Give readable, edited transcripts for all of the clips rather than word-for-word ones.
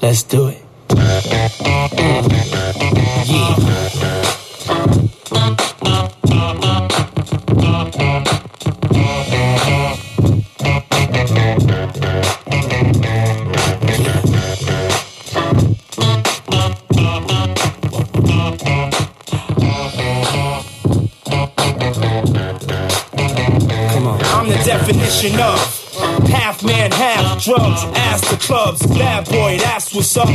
Let's do it. I'm the definition of half man, half drugs. Ask the clubs, bad boy, that's what's up.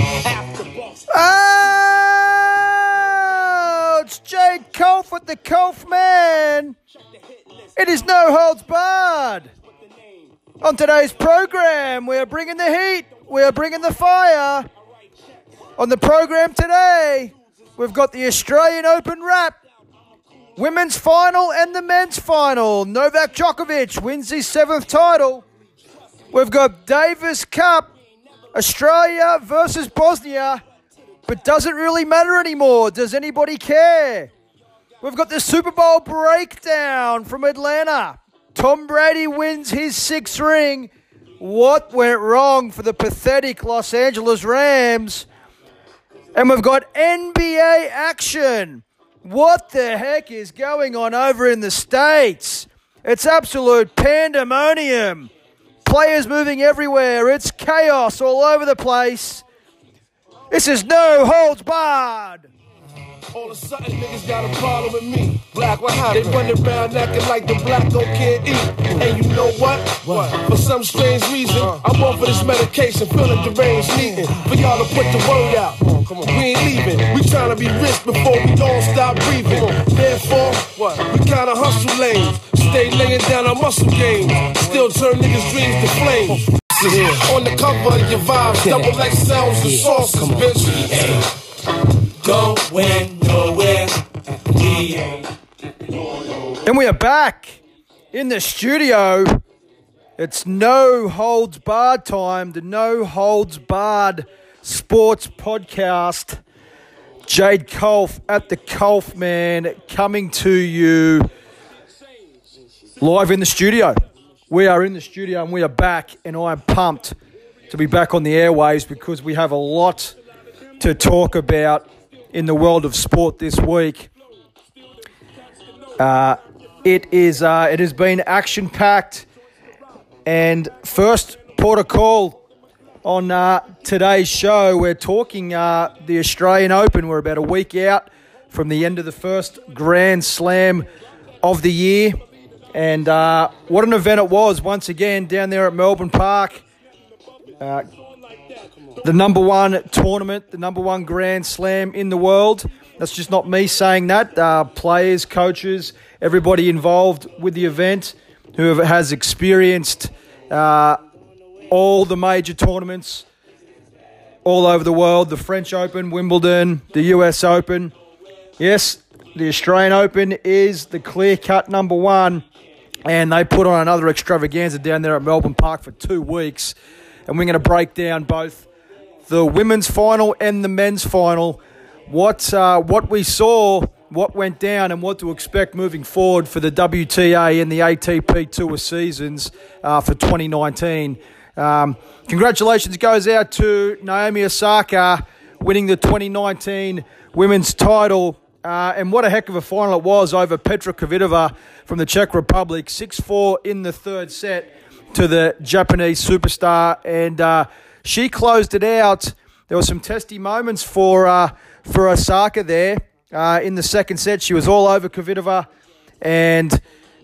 Oh, it's Jade Kolf with the Kolf Man. It is No Holds Barred. On today's program, we are bringing the heat. We are bringing the fire. On the program today, we've got the Australian Open Wrap, women's final and the men's final. Novak Djokovic wins his 7th title. We've got Davis Cup, Australia versus Bosnia, but does it really matter anymore? Does anybody care? We've got the Super Bowl breakdown from Atlanta. Tom Brady wins his 6th ring. What went wrong for the pathetic Los Angeles Rams? And we've got NBA action. What the heck is going on over in the States? It's absolute pandemonium. Players moving everywhere. It's chaos all over the place. This is No Holds Barred. All of a sudden, niggas got a problem with me. Black, what happened? They run around acting like the black don't can't eat. And you know what? For some strange reason, I'm off of this medication, feeling deranged, needing for y'all to put the word out. Come on. We ain't leaving. We trying to be rich before we all stop breathing. Therefore, we kinda hustle lanes. Stay laying down our muscle games. Still turn niggas' dreams to flames. On the cover of your vibes, double X sounds and sauces, bitch. Going nowhere. We ain't. And we are back in the studio. It's No Holds Barred time, the No Holds Barred Sports Podcast. Jade Kolf at the Kolf Man coming to you live in the studio. We are in the studio and we are back, and I'm pumped to be back on the airwaves because we have a lot to talk about in the world of sport this week. It has been action-packed, and first port of call on today's show, we're talking the Australian Open. We're about a week out from the end of the first Grand Slam of the year, and what an event it was once again down there at Melbourne Park. The number one tournament, the number one Grand Slam in the world. That's just not me saying that. Players, coaches, everybody involved with the event who has experienced all the major tournaments all over the world. The French Open, Wimbledon, the US Open. Yes, the Australian Open is the clear-cut number one. And they put on another extravaganza down there at Melbourne Park for 2 weeks. And we're going to break down both the women's final and the men's final, what we saw, what went down, and what to expect moving forward for the WTA and the ATP Tour seasons for 2019. Congratulations goes out to Naomi Osaka winning the 2019 women's title. And what a heck of a final it was over Petra Kvitova from the Czech Republic. 6-4 in the third set to the Japanese superstar, and she closed it out. There were some testy moments for Osaka there in the second set. She was all over Kvitova and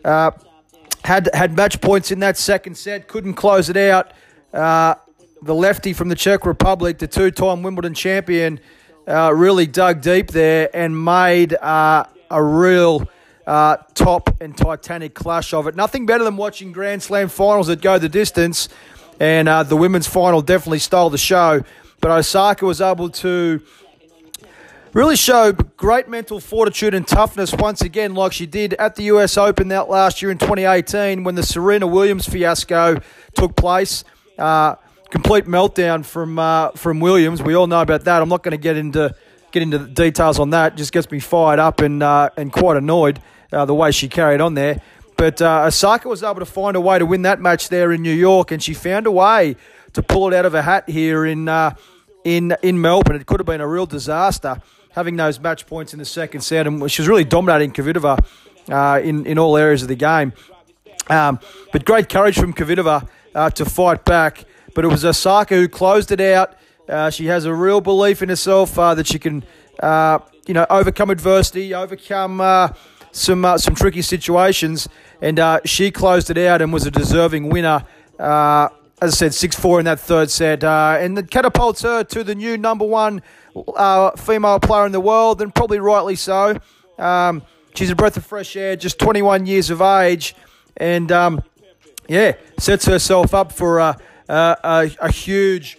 had match points in that second set. Couldn't close it out. The lefty from the Czech Republic, the two-time Wimbledon champion, really dug deep there and made a real top and titanic clash of it. Nothing better than watching Grand Slam finals that go the distance, and the women's final definitely stole the show. But Osaka was able to really show great mental fortitude and toughness once again, like she did at the US Open that last year in 2018 when the Serena Williams fiasco took place. Complete meltdown from Williams. We all know about that. I'm not going to get into the details on that. It just gets me fired up and quite annoyed the way she carried on there. But Osaka was able to find a way to win that match there in New York, and she found a way to pull it out of her hat here in in Melbourne. It could have been a real disaster having those match points in the second set, and she was really dominating Kvitova in all areas of the game. But great courage from Kvitova to fight back. But it was Osaka who closed it out. She has a real belief in herself that she can, overcome adversity, overcome some tricky situations, and she closed it out and was a deserving winner. As I said, 6-4 in that third set, and that catapults her to the new number one female player in the world, and probably rightly so. She's a breath of fresh air, just 21 years of age, and sets herself up for a huge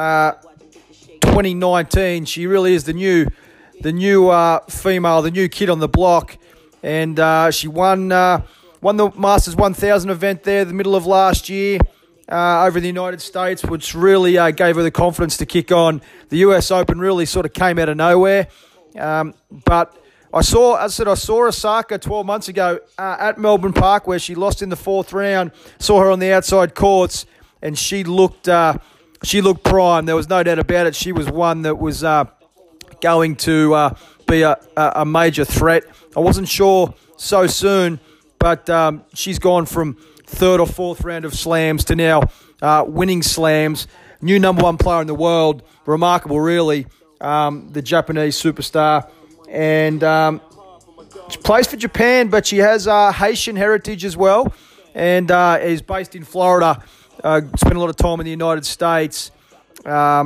2019. She really is the new female, the new kid on the block, and she won the Masters 1000 event there the middle of last year over in the United States, which really gave her the confidence to kick on. The US Open really sort of came out of nowhere, but I saw Osaka 12 months ago at Melbourne Park, where she lost in the fourth round. Saw her on the outside courts, and she looked prime. There was no doubt about it. She was one that was going to be a major threat. I wasn't sure so soon, but she's gone from third or fourth round of slams to now winning slams. New number one player in the world. Remarkable, really. The Japanese superstar. And she plays for Japan, but she has Haitian heritage as well, and is based in Florida. Spent a lot of time in the United States at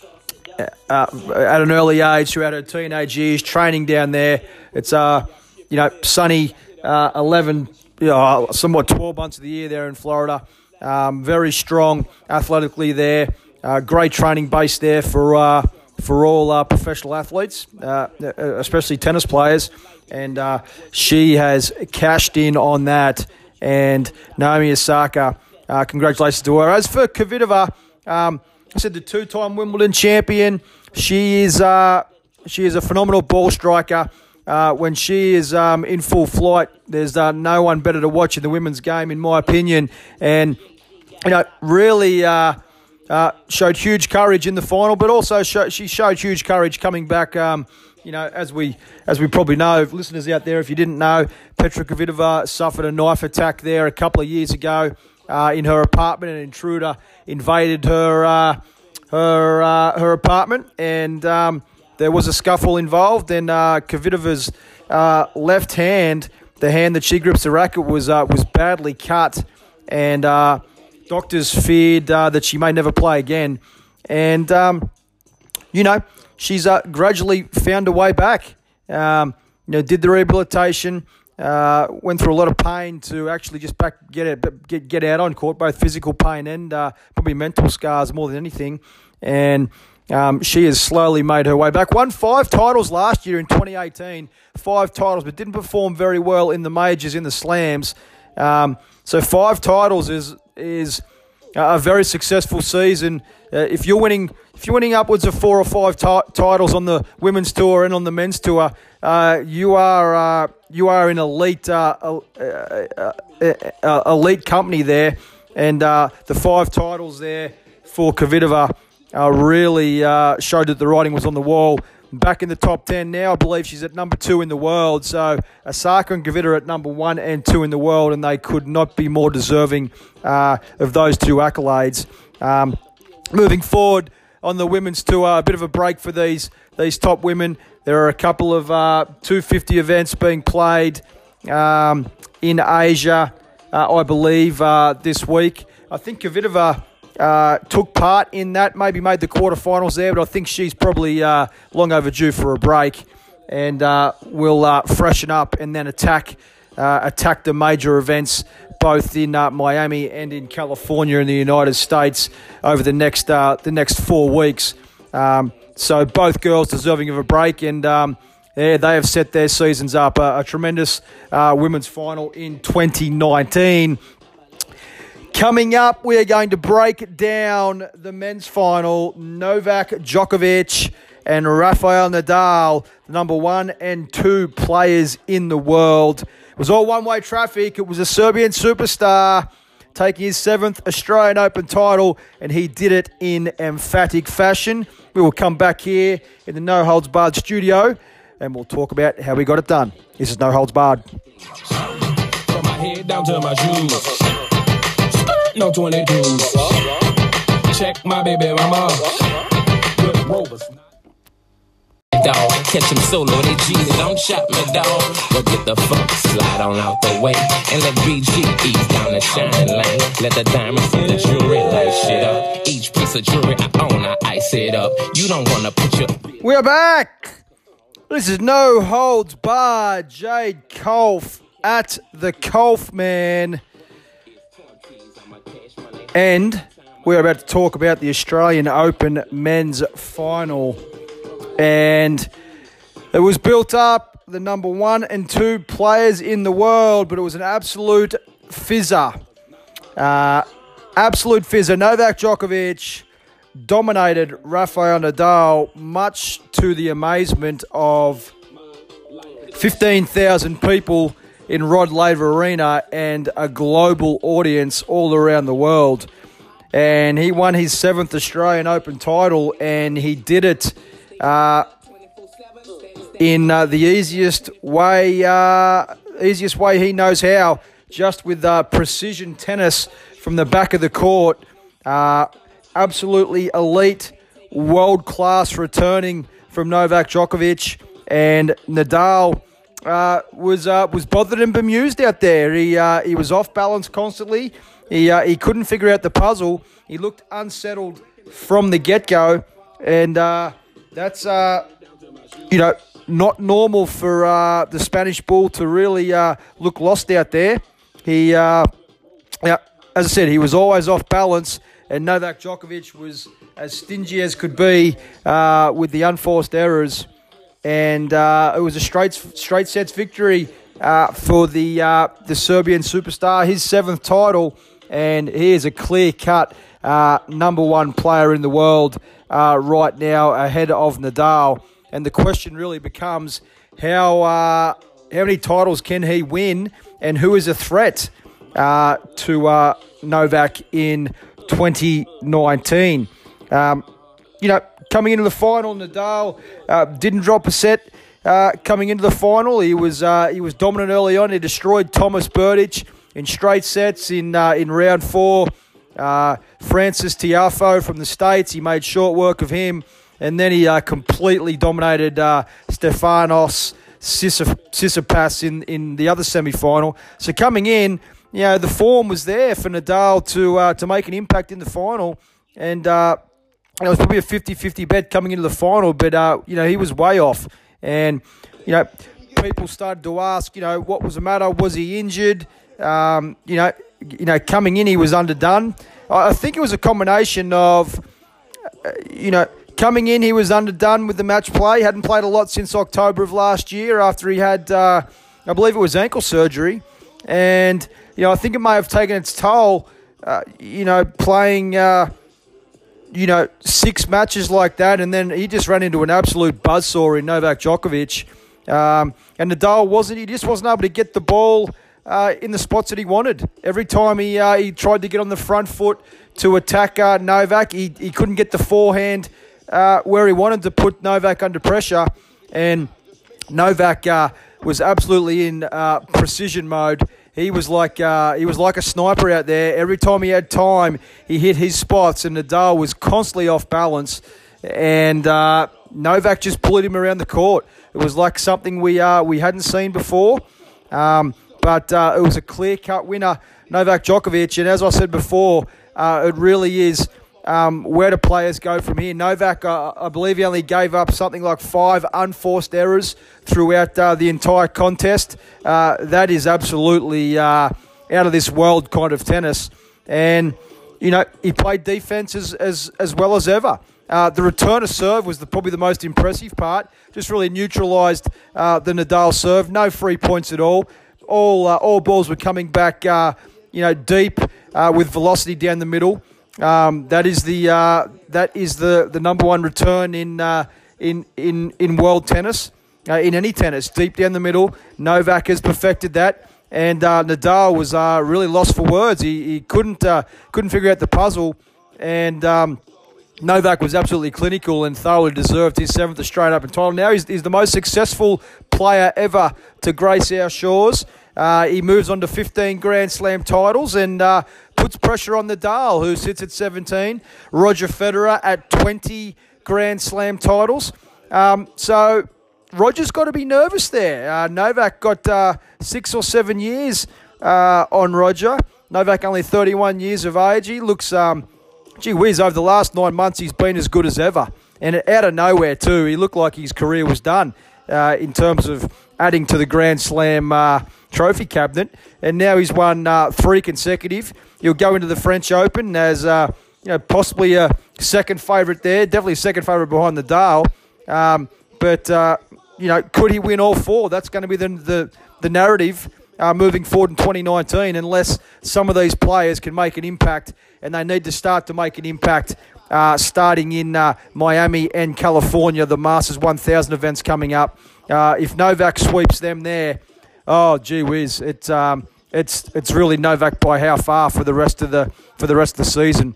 an early age throughout her teenage years, training down there. It's sunny 11, somewhat 12 months of the year there in Florida. Very strong athletically there. Great training base there for all professional athletes, especially tennis players, and she has cashed in on that. And Naomi Osaka, congratulations to her. As for Kvitova, I said the two-time Wimbledon champion. She is a phenomenal ball striker. When she is in full flight, there's no one better to watch in the women's game, in my opinion. And really. Showed huge courage in the final, but also she showed huge courage coming back. As we probably know, listeners out there, if you didn't know, Petra Kvitova suffered a knife attack there a couple of years ago in her apartment. An intruder invaded her apartment, and there was a scuffle involved. And Kvitova's left hand, the hand that she grips the racket, was badly cut, and doctors feared that she may never play again. And, she's gradually found a way back. Did the rehabilitation, went through a lot of pain to actually just get out on court, both physical pain and probably mental scars more than anything. And she has slowly made her way back. Won 5 titles last year in 2018, 5 titles, but didn't perform very well in the majors, in the slams. So 5 titles is a very successful season. If you're winning upwards of 4 or 5 titles on the women's tour and on the men's tour, you are in elite company there. And the 5 titles there for Kvitova really showed that the writing was on the wall. Back in the top 10 now, I believe she's at number 2 in the world. So Osaka and Kvitova are at number 1 and 2 in the world, and they could not be more deserving of those 2 accolades. Moving forward on the women's tour, a bit of a break for these top women. There are a couple of 250 events being played in Asia, I believe, this week. I think Kvitova took part in that, maybe made the quarterfinals there, but I think she's probably long overdue for a break, and will freshen up and then attack the major events both in Miami and in California in the United States over the next 4 weeks. So both girls deserving of a break, and they have set their seasons up. A tremendous women's final in 2019. Coming up, we are going to break down the men's final. Novak Djokovic and Rafael Nadal, the number 1 and 2 players in the world. It was all one-way traffic. It was a Serbian superstar taking his 7th Australian Open title, and he did it in emphatic fashion. We will come back here in the No Holds Barred studio and we'll talk about how we got it done. This is No Holds Barred. From my head down to my shoes. No 22s. Check my baby mama. Good rovers. Dog, catch him solo, they G's, don't shot me, dog. But get the fuck, slide on out the way. And let BG ease down the shine lane. Let the diamonds in the jewelry light shit up. Each piece of jewelry I own, I ice it up. You don't wanna put your... We're back! This is No Holds Barred. Jade Colf at the Colf Man. And we're about to talk about the Australian Open men's final. And it was built up, the number 1 and 2 players in the world, but it was an absolute fizzer. Absolute fizzer. Novak Djokovic dominated Rafael Nadal, much to the amazement of 15,000 people in Rod Laver Arena and a global audience all around the world. And he won his 7th Australian Open title, and he did it in the easiest way he knows how, just with precision tennis from the back of the court. Absolutely elite, world-class returning from Novak Djokovic, and Nadal was bothered and bemused out there. He was off balance constantly. He couldn't figure out the puzzle. He looked unsettled from the get-go, and that's not normal for the Spanish Bull to really look lost out there. He, as I said, he was always off balance, and Novak Djokovic was as stingy as could be with the unforced errors. And it was a straight sets victory for the Serbian superstar, his 7th title, and he is a clear-cut number 1 player in the world right now, ahead of Nadal. And the question really becomes how many titles can he win, and who is a threat to Novak in 2019. Coming into the final, Nadal didn't drop a set. Coming into the final, he was dominant early on. He destroyed Thomas Berdych in straight sets in round 4. Francis Tiafoe from the States, he made short work of him, and then he completely dominated Stefanos Tsitsipas in the other semi-final. So coming in, the form was there for Nadal to make an impact in the final, and it was probably a 50-50 bet coming into the final, but he was way off, and people started to ask, what was the matter? Was he injured? Coming in, he was underdone. I think it was a combination of, coming in, he was underdone with the match play. Hadn't played a lot since October of last year after he had, I believe it was ankle surgery. And, I think it may have taken its toll, playing, 6 matches like that. And then he just ran into an absolute buzzsaw in Novak Djokovic. And Nadal he just wasn't able to get the ball in the spots that he wanted. Every time he tried to get on the front foot to attack Novak, he couldn't get the forehand where he wanted to put Novak under pressure. And Novak was absolutely in precision mode. He was like a sniper out there. Every time he had time, he hit his spots, and Nadal was constantly off balance. And Novak just pulled him around the court. It was like something we hadn't seen before. But it was a clear-cut winner, Novak Djokovic. And as I said before, it really is where do players go from here. Novak, I believe he only gave up something like 5 unforced errors throughout the entire contest. That is absolutely out of this world kind of tennis. And, he played defense as well as ever. The return of serve was probably the most impressive part. Just really neutralised the Nadal serve. No free points at all. All balls were coming back, deep with velocity down the middle. That is the number 1 return in world tennis, in any tennis, deep down the middle. Novak has perfected that, and Nadal was really lost for words. He couldn't figure out the puzzle, and Novak was absolutely clinical and thoroughly deserved his 7th Australian Open title. Now he's the most successful player ever to grace our shores. He moves on to 15 Grand Slam titles and puts pressure on Nadal, who sits at 17. Roger Federer at 20 Grand Slam titles. So Roger's got to be nervous there. Novak got 6 or 7 years on Roger. Novak only 31 years of age. He looks... Gee whiz, over the last 9 months, he's been as good as ever. And out of nowhere, too, he looked like his career was done in terms of adding to the Grand Slam trophy cabinet. And now he's won 3 consecutive. He'll go into the French Open as possibly a second favourite there. Definitely second favourite behind Nadal. But could he win all 4? That's going to be the narrative moving forward in 2019, unless some of these players can make an impact, and they need to start to make an impact starting in Miami and California, the Masters 1000 events coming up. If Novak sweeps them there, oh gee whiz, it's really Novak by how far for the rest of the season.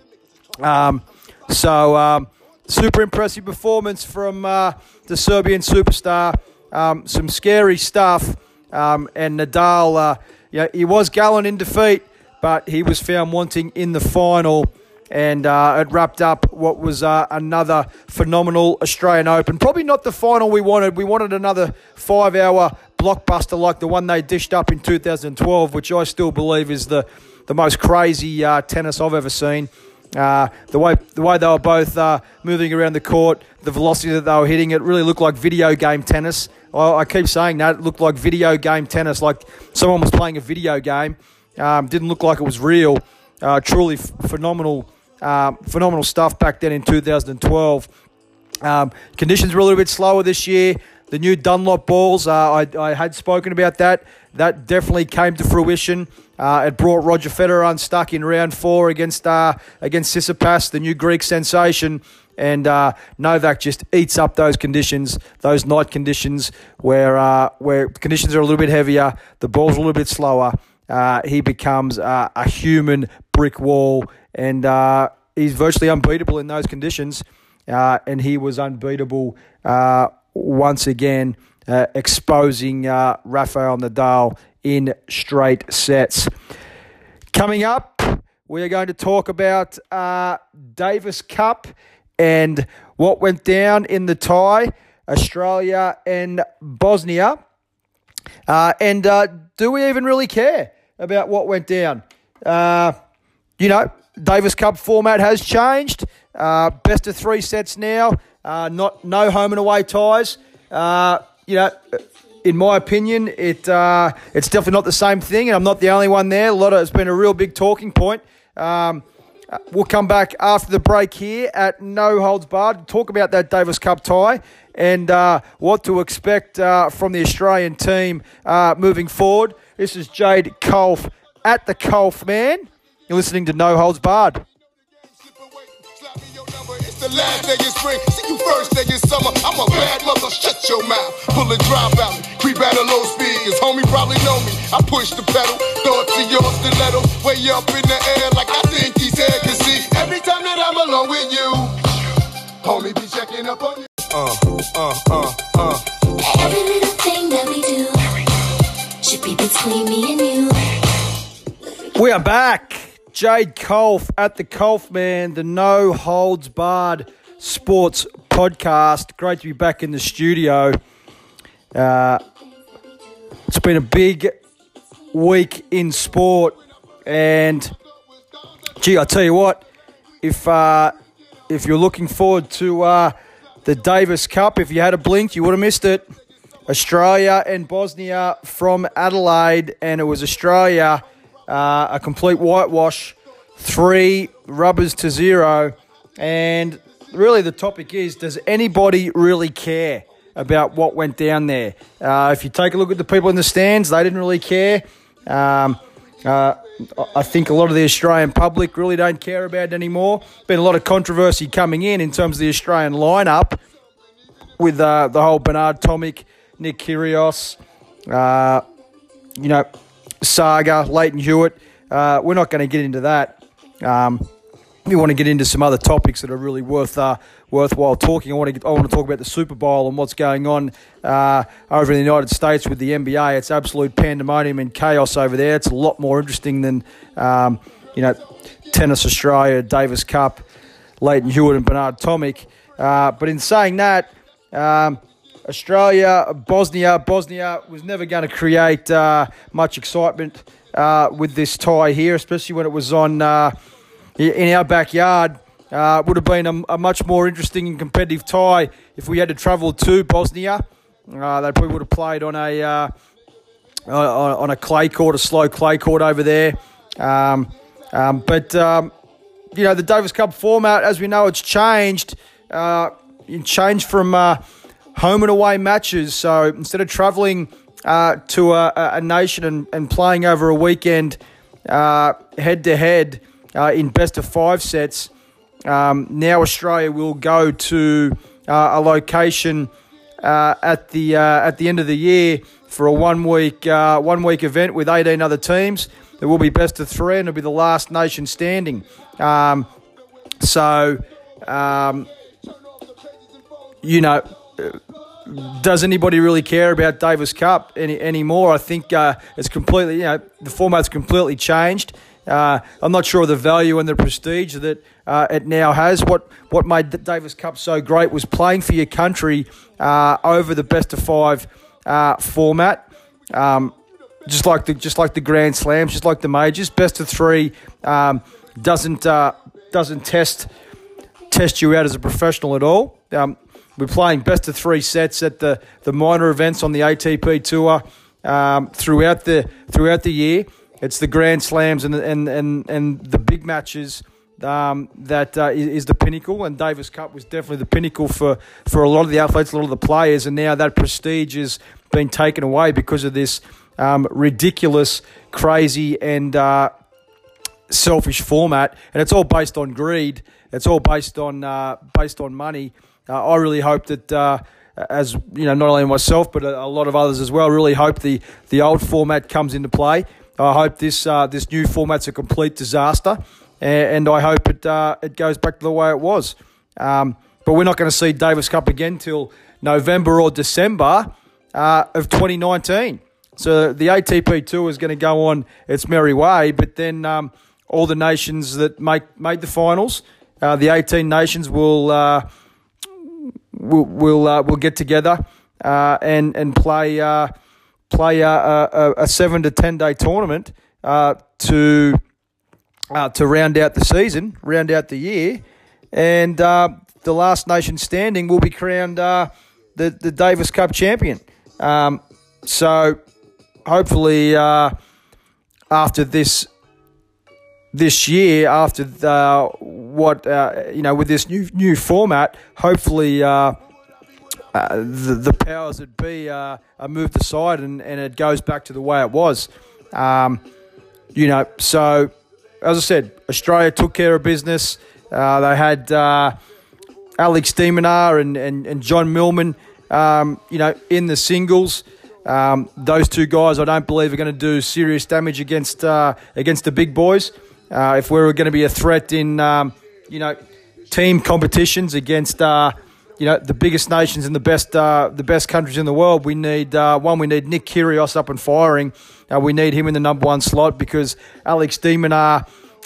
Super impressive performance from the Serbian superstar. Some scary stuff. And Nadal, he was gallant in defeat, but he was found wanting in the final, and it wrapped up what was another phenomenal Australian Open. Probably not the final we wanted. We wanted another 5-hour blockbuster like the one they dished up in 2012, which I still believe is the most crazy tennis I've ever seen. The way they were both moving around the court, the velocity that they were hitting, it really looked like video game tennis. I keep saying that. It looked like video game tennis, like someone was playing a video game. Didn't look like it was real. Truly phenomenal stuff back then in 2012. Conditions were a little bit slower this year. The new Dunlop balls, I had spoken about that. That definitely came to fruition. It brought Roger Federer unstuck in round 4 against Tsitsipas, the new Greek sensation. And Novak just eats up those conditions, those night conditions where conditions are a little bit heavier, the ball's a little bit slower. He becomes a human brick wall, and he's virtually unbeatable in those conditions. And he was unbeatable once again, exposing Rafael Nadal in straight sets. Coming up, we are going to talk about Davis Cup and what went down in the tie, Australia and Bosnia. And do we even really care about what went down? Davis Cup format has changed. Best of 3 sets now. No home and away ties. In my opinion, it's definitely not the same thing, and I'm not the only one there. It's been a real big talking point. We'll come back after the break here at No Holds Barred to talk about that Davis Cup tie and what to expect from the Australian team moving forward. This is Jade Colf at the Colf Man. You're listening to No Holds Barred. The last day of spring, see you first day of summer. I'm a bad mother, shut your mouth. Pull a drive out, creep at a low speed. His homie probably know me. I push the pedal, throw it to your stiletto. Way up in the air like I think he's here. Cause see, every time that I'm alone with you, homie be checking up on you. Every little thing that we do should be between me and you. We are back. Jade Colf at the Colf Man, the No Holds Barred Sports Podcast. Great to be back in the studio. It's been a big week in sport, and gee, I tell you what, if you're looking forward to the Davis Cup, if you had a blink, you would have missed it. Australia and Bosnia from Adelaide, and it was Australia. A complete whitewash, 3 rubbers to 0. And really the topic is, does anybody really care about what went down there? If you take a look at the people in the stands, they didn't really care. I think a lot of the Australian public really don't care about it anymore. Been a lot of controversy coming in terms of the Australian lineup with the whole Bernard Tomic, Nick Kyrgios, saga, Leighton Hewitt. We're not going to get into that. we want to get into some other topics that are really worthwhile talking. I want to talk about the Super Bowl and what's going on over in the United States with the NBA. It's absolute pandemonium and chaos over there. It's a lot more interesting than Tennis Australia, Davis Cup, Leighton Hewitt and Bernard Tomic. But in saying that, Australia, Bosnia was never going to create much excitement with this tie here, especially when it was on in our backyard. Would have been a much more interesting and competitive tie if we had to travel to Bosnia. They probably would have played on a clay court, a slow clay court over there. But the Davis Cup format, as we know, it's changed. It changed from home and away matches. So instead of travelling to a nation and playing over a weekend head-to-head in best-of-5 sets, now Australia will go to a location at the end of the year for a one-week event with 18 other teams. There will be best-of-3, and it'll be the last nation standing. Does anybody really care about Davis Cup anymore? I think it's completely, the format's completely changed. I'm not sure of the value and the prestige that it now has. What made the Davis Cup so great was playing for your country over the best-of-5 format. Just like the Grand Slams, just like the majors, best-of-3 doesn't test you out as a professional at all. We're playing best-of-3 sets at the minor events on the ATP Tour throughout the year. It's the Grand Slams and the big matches that is the pinnacle, and Davis Cup was definitely the pinnacle for a lot of the athletes, a lot of the players, and now that prestige has been taken away because of this ridiculous, crazy, and selfish format, and it's all based on greed. It's all based on money. I really hope that, as you know, not only myself but a lot of others as well, really hope the old format comes into play. I hope this new format's a complete disaster, and I hope it goes back to the way it was. But we're not going to see Davis Cup again till November or December of 2019. So the ATP Tour is going to go on its merry way, but then all the nations that made the finals, the 18 nations will get together and play a 7 to 10 day tournament to round out the season, round out the year, and the last nation standing will be crowned the Davis Cup champion. So hopefully after this year, after with this new format, hopefully the powers that be are moved aside and it goes back to the way it was. So as I said, Australia took care of business. They had Alex de Minaur and John Millman, in the singles. Those two guys, I don't believe, are going to do serious damage against the big boys. If we were going to be a threat in, team competitions against, the biggest nations and the best countries in the world, we need we need Nick Kyrgios up and firing. We need him in the number one slot because Alex de Minaur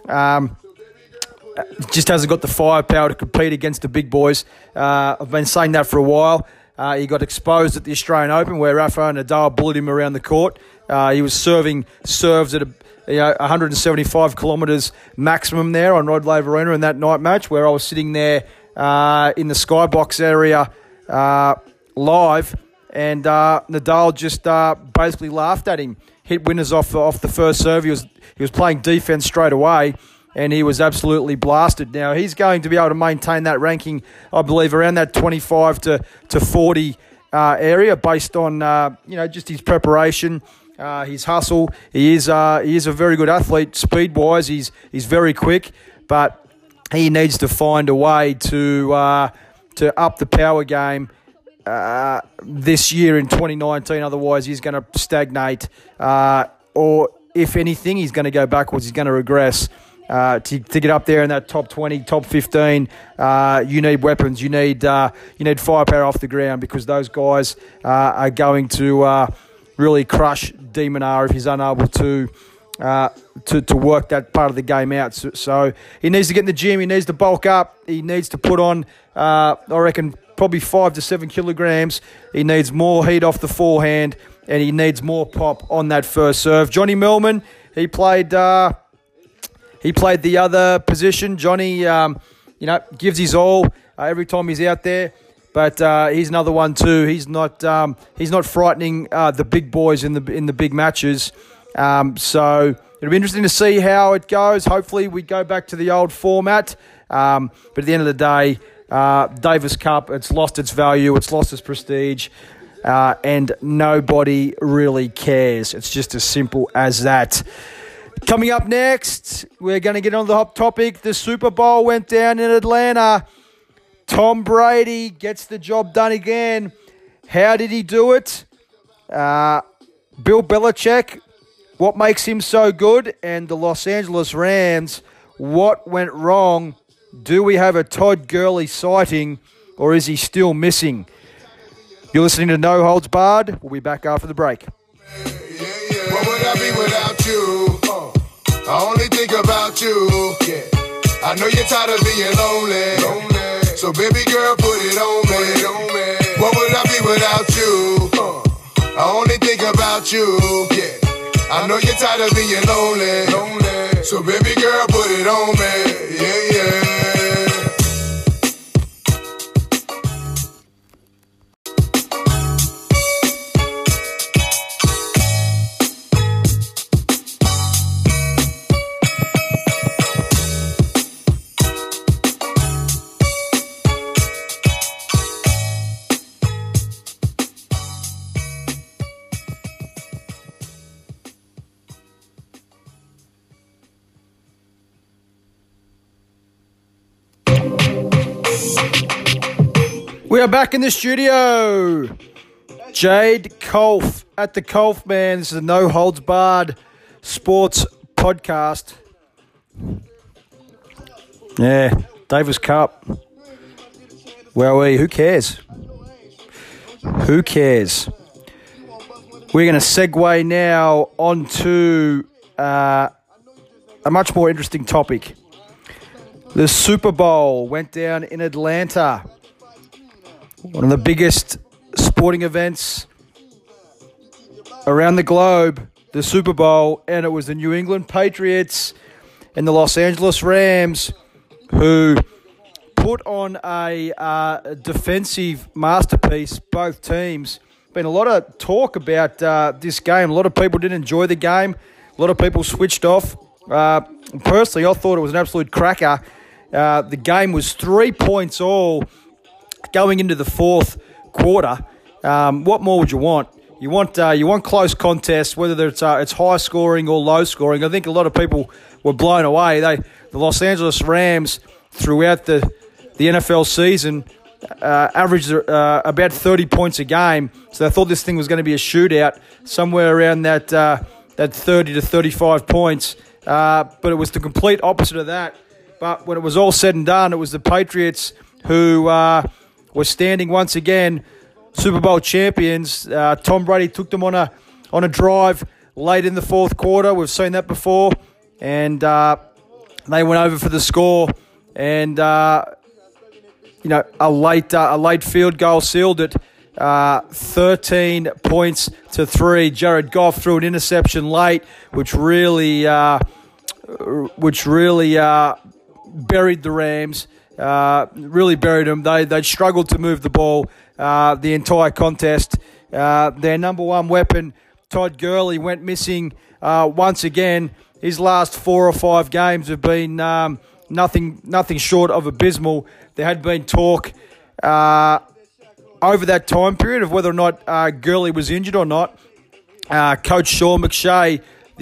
just hasn't got the firepower to compete against the big boys. I've been saying that for a while. He got exposed at the Australian Open where Rafael Nadal bullied him around the court. He was serving serves at 175 kilometres maximum there on Rod Laver Arena in that night match where I was sitting there in the skybox area live, and Nadal just basically laughed at him, hit winners off the first serve. He was playing defence straight away, and he was absolutely blasted. Now, he's going to be able to maintain that ranking, I believe, around that 25 to 40 area based on, just his preparation, his hustle. He is a very good athlete speed-wise. He's very quick, but he needs to find a way to up the power game this year in 2019. Otherwise, he's going to stagnate, or if anything, he's going to go backwards. He's going to regress. to get up there in that top 20, top 15, you need weapons. You need firepower off the ground, because those guys are going to really crush De Minaur if he's unable to work that part of the game out. So he needs to get in the gym. He needs to bulk up. He needs to put on, I reckon, probably 5 to 7 kilograms. He needs more heat off the forehand, and he needs more pop on that first serve. Johnny Millman, he played the other position. Johnny, gives his all every time he's out there. But he's another one too. He's not frightening the big boys in the big matches. So it'll be interesting to see how it goes. Hopefully we go back to the old format. But at the end of the day, Davis Cup, it's lost its value, it's lost its prestige, and nobody really cares. It's just as simple as that. Coming up next, we're going to get on the hot topic. The Super Bowl went down in Atlanta. Tom Brady gets the job done again. How did he do it? Bill Belichick, what makes him so good? And the Los Angeles Rams, what went wrong? Do we have a Todd Gurley sighting, or is he still missing? You're listening to No Holds Barred. We'll be back after the break. What would I be without you? I only think about you. I know you're tired of being lonely. So baby girl, put it on me. What would I be without you? I only think about you. I know you're tired of being lonely. So baby girl, put it on me. Yeah. We are back in the studio. Jade Kolf at the Kolf Man. This is a No Holds Barred sports podcast. Yeah, Davis Cup. Where are we? Who cares? Who cares? We're going to segue now onto a much more interesting topic. The Super Bowl went down in Atlanta. One of the biggest sporting events around the globe, the Super Bowl, and it was the New England Patriots and the Los Angeles Rams who put on a defensive masterpiece, both teams. Been a lot of talk about this game. A lot of people didn't enjoy the game. A lot of people switched off. Personally, I thought it was an absolute cracker. The game was 3 points all going into the fourth quarter. What more would you want? You want close contests, whether it's high scoring or low scoring. I think a lot of people were blown away. The Los Angeles Rams throughout the NFL season averaged about 30 points a game. So they thought this thing was going to be a shootout, somewhere around that 30 to 35 points. But it was the complete opposite of that. But when it was all said and done, it was the Patriots who were standing once again, Super Bowl champions. Tom Brady took them on a drive late in the fourth quarter. We've seen that before, and they went over for the score. And a late field goal sealed it. 13 points to 3. Jared Goff threw an interception late, which really buried the Rams. Really buried them. They struggled to move the ball the entire contest. Their number one weapon, Todd Gurley, went missing once again. His last 4 or 5 games have been nothing short of abysmal. There had been talk over that time period of whether or not Gurley was injured or not. Coach Sean McShay,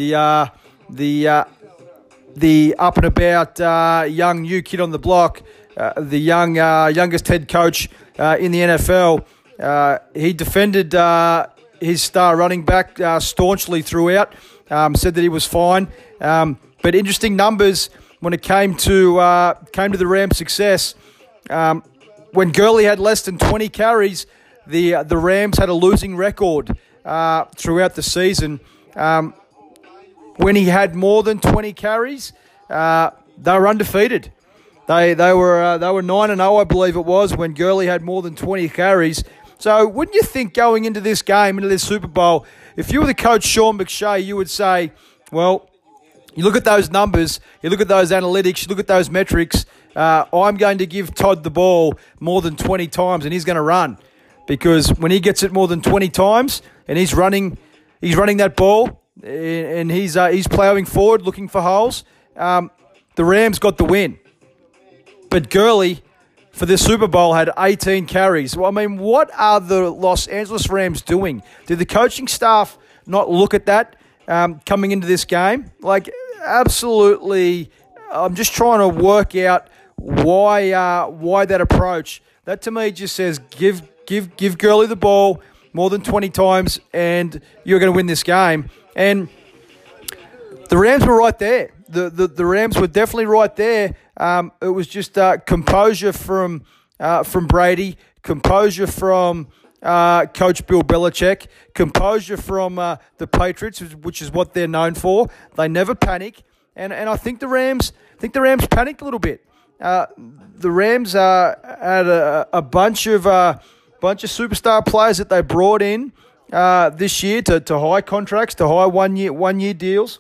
the up and about young new kid on the block, the youngest head coach in the NFL, he defended his star running back staunchly throughout. Said that he was fine. But interesting numbers when it came to the Rams' success. When Gurley had less than 20 carries, the Rams had a losing record throughout the season. When he had more than 20 carries, they were undefeated. They were 9-0, I believe it was, when Gurley had more than 20 carries. So wouldn't you think going into this game, into this Super Bowl, if you were the coach Sean McShay, you would say, well, you look at those numbers, you look at those analytics, you look at those metrics, I'm going to give Todd the ball more than 20 times and he's going to run. Because when he gets it more than 20 times and he's running that ball and he's plowing forward looking for holes, the Rams got the win. But Gurley, for this Super Bowl, had 18 carries. Well, I mean, what are the Los Angeles Rams doing? Did the coaching staff not look at that coming into this game? Like, absolutely, I'm just trying to work out why that approach. That to me just says give Gurley the ball more than 20 times and you're going to win this game. And the Rams were right there. The Rams were definitely right there. It was just composure from Brady, composure from Coach Bill Belichick, composure from the Patriots, which is what they're known for. They never panic, and I think the Rams panicked a little bit. The Rams had a bunch of superstar players that they brought in this year to high contracts, to high one year deals.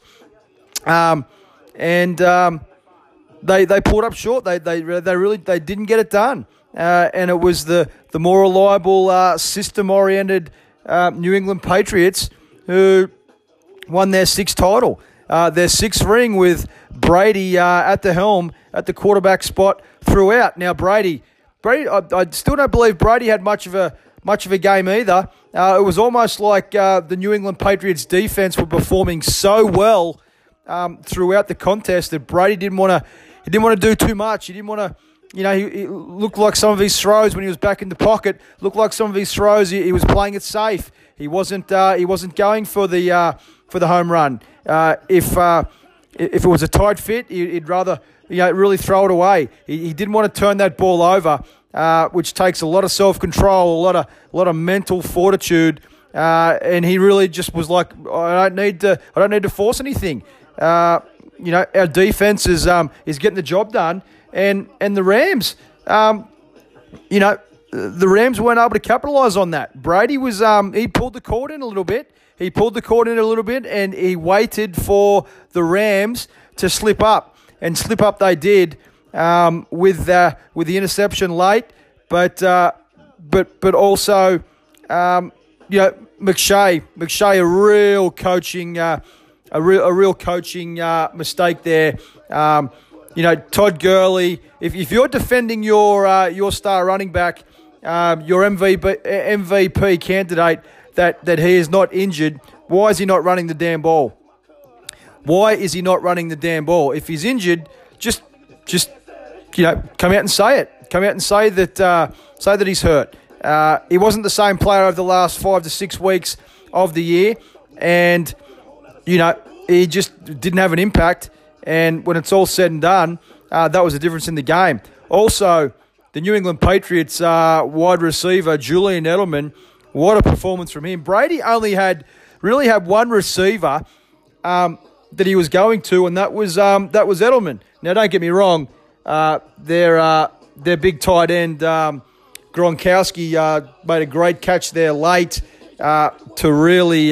They pulled up short. They didn't get it done, and it was the more reliable system-oriented New England Patriots who won their sixth title, their sixth ring with Brady at the helm at the quarterback spot throughout. Now Brady, I still don't believe Brady had much of a game either. It was almost like the New England Patriots defense were performing so well throughout the contest that Brady didn't want to do too much. He didn't want to, he looked like some of his throws when he was back in the pocket looked like some of his throws. He was playing it safe. He wasn't going for the home run. If it was a tight fit, he'd rather really throw it away. He didn't want to turn that ball over, which takes a lot of self-control, a lot of mental fortitude. And he really just was like, I don't need to force anything. Our defense is getting the job done, and the Rams, the Rams weren't able to capitalize on that. Brady was he pulled the cord in a little bit. And he waited for the Rams to slip up, and slip up they did with the interception late, but also McShay, a real coaching mistake there. Todd Gurley, if you're defending your star running back, your MVP candidate, that he is not injured, why is he not running the damn ball? Why is he not running the damn ball? If he's injured, just come out and say it. Come out and say that he's hurt. He wasn't the same player over the last 5 to 6 weeks of the year, and he just didn't have an impact. And when it's all said and done, that was the difference in the game. Also, the New England Patriots wide receiver Julian Edelman, what a performance from him. Brady only really had one receiver that he was going to, and that was Edelman. Now, don't get me wrong, their big tight end Gronkowski made a great catch there late to really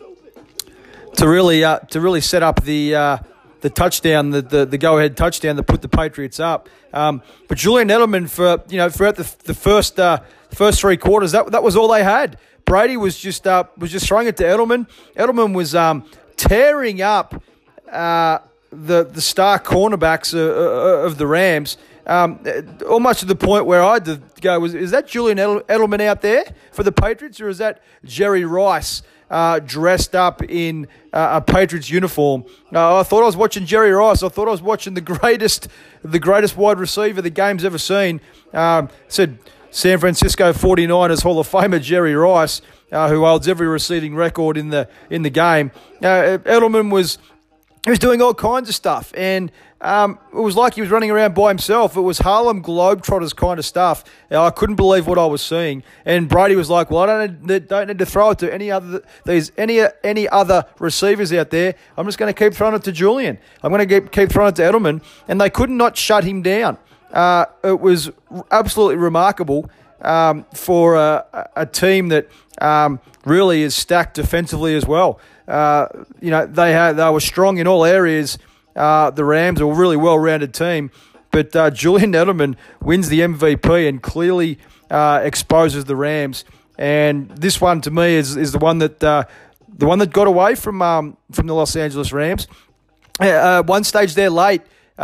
set up the touchdown, the go-ahead touchdown that put the Patriots up. But Julian Edelman, throughout the first 3 quarters, that was all they had. Brady was just throwing it to Edelman. Edelman was tearing up the star cornerbacks of the Rams, almost to the point where I had to go, is that Julian Edelman out there for the Patriots, or is that Jerry Rice dressed up in a Patriots uniform? I thought I was watching Jerry Rice. I thought I was watching the greatest wide receiver the game's ever seen. Said San Francisco 49ers Hall of Famer Jerry Rice, who holds every receiving record in the game. Edelman was doing all kinds of stuff, and it was like he was running around by himself. It was Harlem Globetrotters kind of stuff. I couldn't believe what I was seeing. And Brady was like, "Well, I don't need to throw it to any other receivers out there. I'm just going to keep throwing it to Julian. I'm going to keep throwing it to Edelman." And they could not shut him down. It was absolutely remarkable for a team that really is stacked defensively as well. They were strong in all areas. The Rams are a really well-rounded team, but Julian Edelman wins the MVP and clearly exposes the Rams. And this one to me is the one that got away from the Los Angeles Rams. One stage they're late.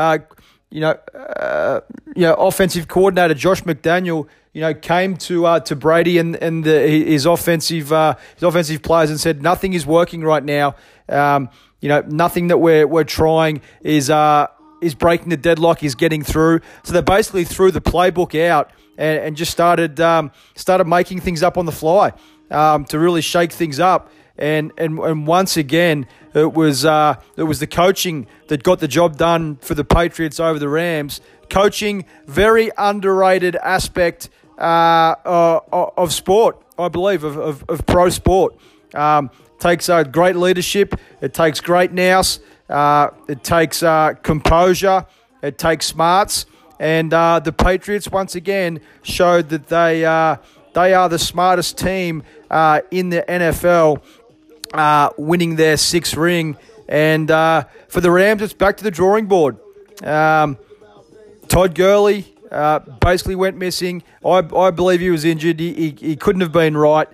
Offensive coordinator Josh McDaniel, came to Brady and his offensive players and said nothing is working right now. Nothing that we're trying is breaking the deadlock, is getting through. So they basically threw the playbook out and just started making things up on the fly to really shake things up. And once again, it was the coaching that got the job done for the Patriots over the Rams. Coaching, very underrated aspect of sport, I believe, of pro sport. Takes great leadership. It takes great nous. It takes composure. It takes smarts. And the Patriots once again showed that they are the smartest team in the NFL, winning their 6th ring. And for the Rams, it's back to the drawing board. Todd Gurley basically went missing. I believe he was injured. He couldn't have been right.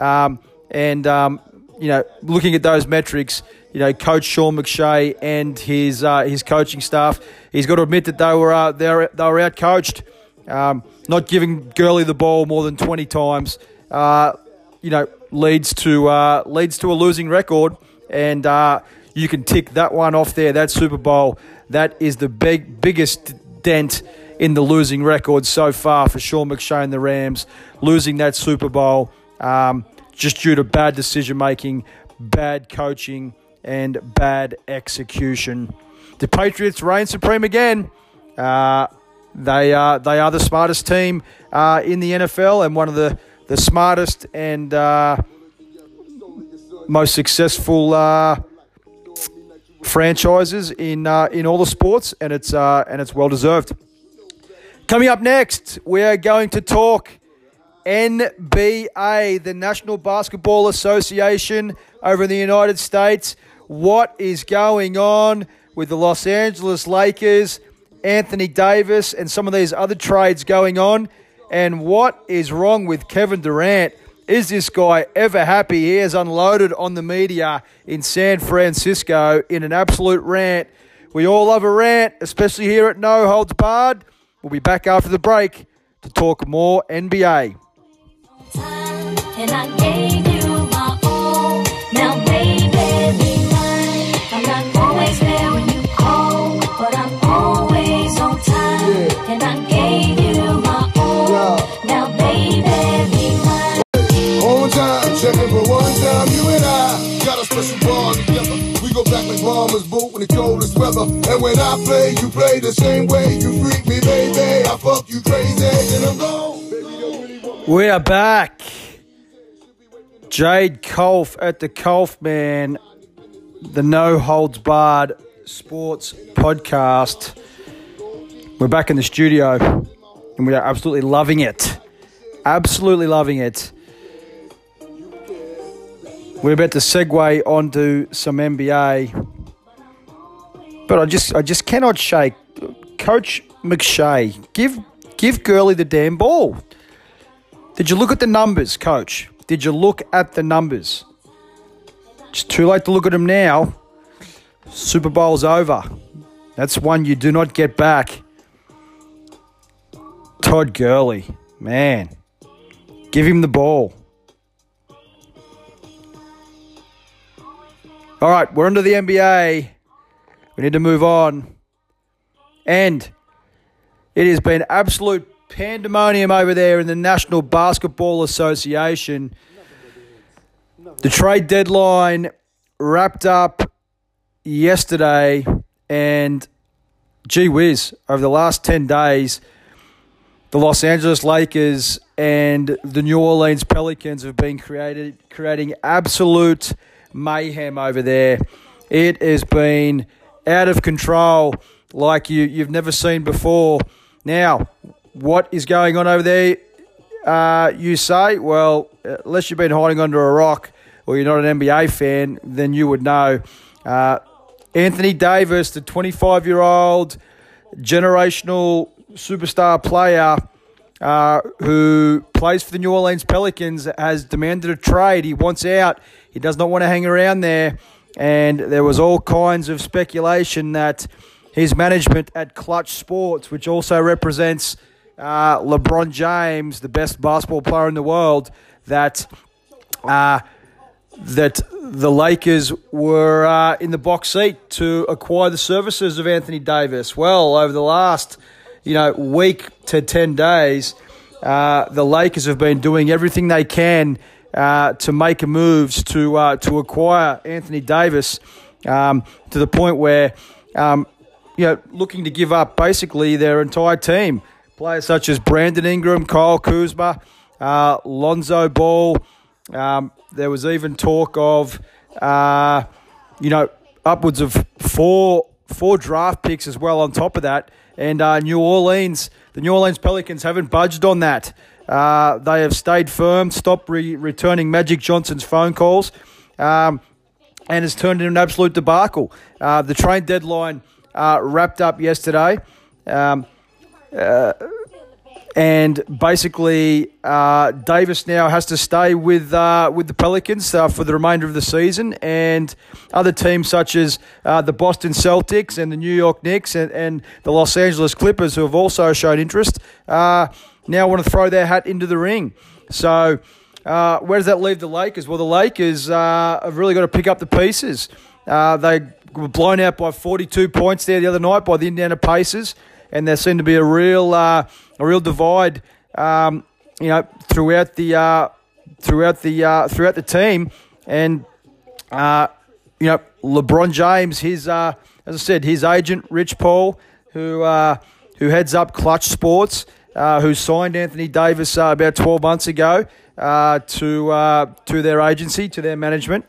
Looking at those metrics, Coach Sean McShay and his coaching staff, he's got to admit that they were outcoached. Not giving Gurley the ball more than 20 times, leads to a losing record, and you can tick that one off there. That Super Bowl, that is the biggest dent in the losing record so far for Sean McShay and the Rams, losing that Super Bowl. Just due to bad decision-making, bad coaching, and bad execution. The Patriots reign supreme again. They are the smartest team in the NFL and one of the smartest and most successful franchises in all the sports, and it's well-deserved. Coming up next, we are going to talk NBA, the National Basketball Association over in the United States. What is going on with the Los Angeles Lakers, Anthony Davis, and some of these other trades going on? And what is wrong with Kevin Durant? Is this guy ever happy? He has unloaded on the media in San Francisco in an absolute rant. We all love a rant, especially here at No Holds Barred. We'll be back after the break to talk more NBA. And I gave you my all. Now, baby, be mine. I'm not always there when you call, but I'm always on time. And I gave you my all. Now, baby, be mine. On time, checking for one time. You and I got a special bond together. We go back like bombers boot in the coldest weather. And when I play, you play the same way. You freak me, baby. I fuck you crazy, and I'm gone. We are back. Jade Kolf at the Kolf Man, the No Holds Barred Sports Podcast. We're back in the studio, and we are absolutely loving it. Absolutely loving it. We're about to segue onto some NBA, but I just cannot shake Coach McShay. Give Gurley the damn ball. Did you look at the numbers, Coach? Did you look at the numbers? It's too late to look at them now. Super Bowl's over. That's one you do not get back. Todd Gurley, man. Give him the ball. All right, we're into the NBA. We need to move on. And it has been absolute pandemonium over there in the National Basketball Association. The trade deadline wrapped up yesterday, and gee whiz, over the last 10 days, the Los Angeles Lakers and the New Orleans Pelicans have been creating absolute mayhem over there. It has been out of control like you've never seen before. Now, what is going on over there, you say? Well, unless you've been hiding under a rock or you're not an NBA fan, then you would know. Anthony Davis, the 25-year-old generational superstar player who plays for the New Orleans Pelicans, has demanded a trade. He wants out. He does not want to hang around there. And there was all kinds of speculation that his management at Clutch Sports, which also represents LeBron James, the best basketball player in the world, that the Lakers were in the box seat to acquire the services of Anthony Davis. Well, over the last week to 10 days, the Lakers have been doing everything they can to make moves to acquire Anthony Davis, to the point where looking to give up basically their entire team. Players such as Brandon Ingram, Kyle Kuzma, Lonzo Ball. There was even talk of upwards of four draft picks as well on top of that. And the New Orleans Pelicans haven't budged on that. They have stayed firm, stopped returning Magic Johnson's phone calls, and has turned into an absolute debacle. The trade deadline wrapped up yesterday, and basically Davis now has to stay with the Pelicans for the remainder of the season, and other teams such as the Boston Celtics and the New York Knicks and the Los Angeles Clippers, who have also shown interest, now want to throw their hat into the ring. So where does that leave the Lakers? Well, the Lakers have really got to pick up the pieces. They were blown out by 42 points there the other night by the Indiana Pacers, and there seemed to be a real divide, throughout the team. And LeBron James, his as I said, his agent Rich Paul, who heads up Clutch Sports, who signed Anthony Davis about 12 months ago to their agency, to their management.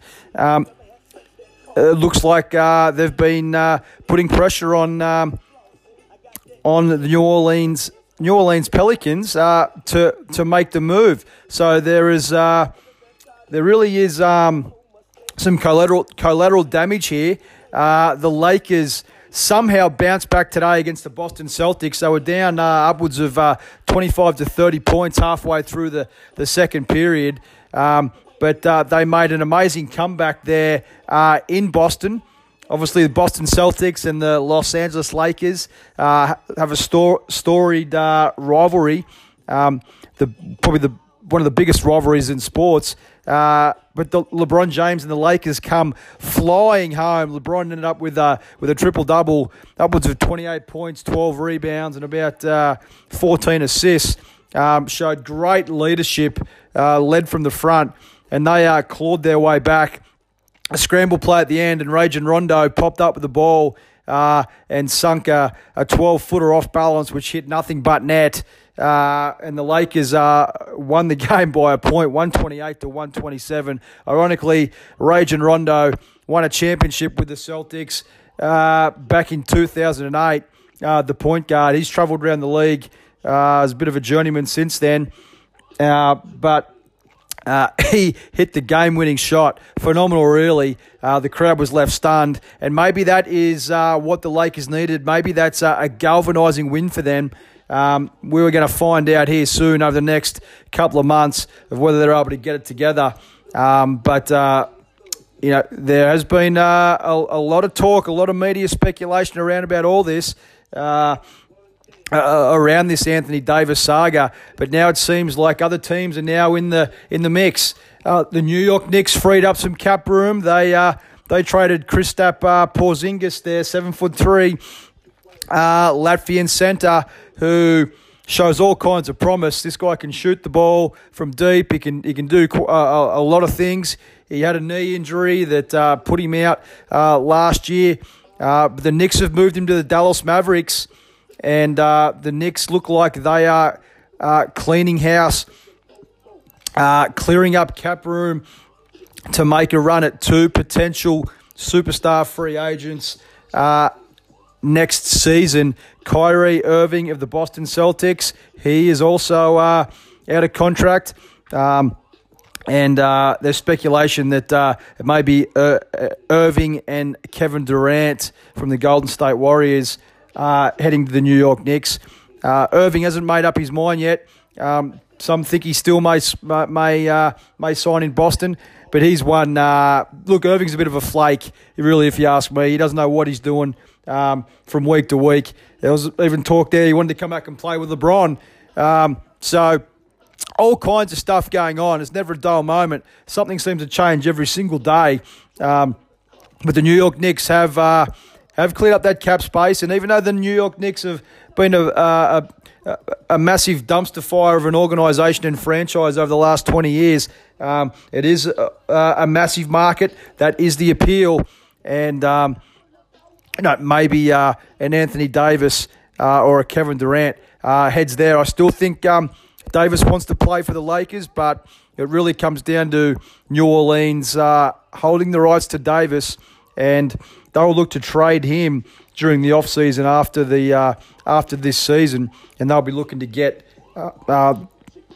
It looks like they've been putting pressure on the New Orleans Pelicans to make the move. So there really is some collateral damage here. The Lakers somehow bounced back today against the Boston Celtics. They were down upwards of 25 to 30 points halfway through the second period. But they made an amazing comeback there in Boston. Obviously, the Boston Celtics and the Los Angeles Lakers have a storied rivalry, probably one of the biggest rivalries in sports. But the LeBron James and the Lakers come flying home. LeBron ended up with a triple-double, upwards of 28 points, 12 rebounds, and about 14 assists. Showed great leadership, led from the front, and they clawed their way back. A scramble play at the end, and Rajon Rondo popped up with the ball and sunk a 12-footer off balance, which hit nothing but net. And the Lakers won the game by a point, 128 to 127. Ironically, Rajon Rondo won a championship with the Celtics back in 2008. The point guard, he's travelled around the league as a bit of a journeyman since then, but he hit the game-winning shot. Phenomenal, really. The crowd was left stunned, and maybe that is what the Lakers needed. Maybe that's a galvanising win for them. We were going to find out here soon over the next couple of months of whether they're able to get it together. But there has been a lot of talk, a lot of media speculation around about all this, around this Anthony Davis saga. But now it seems like other teams are now in the mix. The New York Knicks freed up some cap room. They traded Kristaps Porzingis, their 7'3" Latvian center, who shows all kinds of promise. This guy can shoot the ball from deep. He can do a lot of things. He had a knee injury that put him out last year. The Knicks have moved him to the Dallas Mavericks, and the Knicks look like they are cleaning house, clearing up cap room to make a run at 2 potential superstar free agents next season. Kyrie Irving of the Boston Celtics, he is also out of contract. And there's speculation that it may be Irving and Kevin Durant from the Golden State Warriors heading to the New York Knicks. Irving hasn't made up his mind yet. Some think he still may sign in Boston, but he's one. Look, Irving's a bit of a flake, really, if you ask me. He doesn't know what he's doing from week to week. There was even talk there he wanted to come back and play with LeBron. So all kinds of stuff going on. It's never a dull moment. Something seems to change every single day. But the New York Knicks have cleared up that cap space, and even though the New York Knicks have been a massive dumpster fire of an organisation and franchise over the last 20 years, it is a massive market. That is the appeal, and maybe an Anthony Davis or a Kevin Durant heads there. I still think Davis wants to play for the Lakers, but it really comes down to New Orleans holding the rights to Davis, and they'll look to trade him during the off-season after this season, and they'll be looking to get the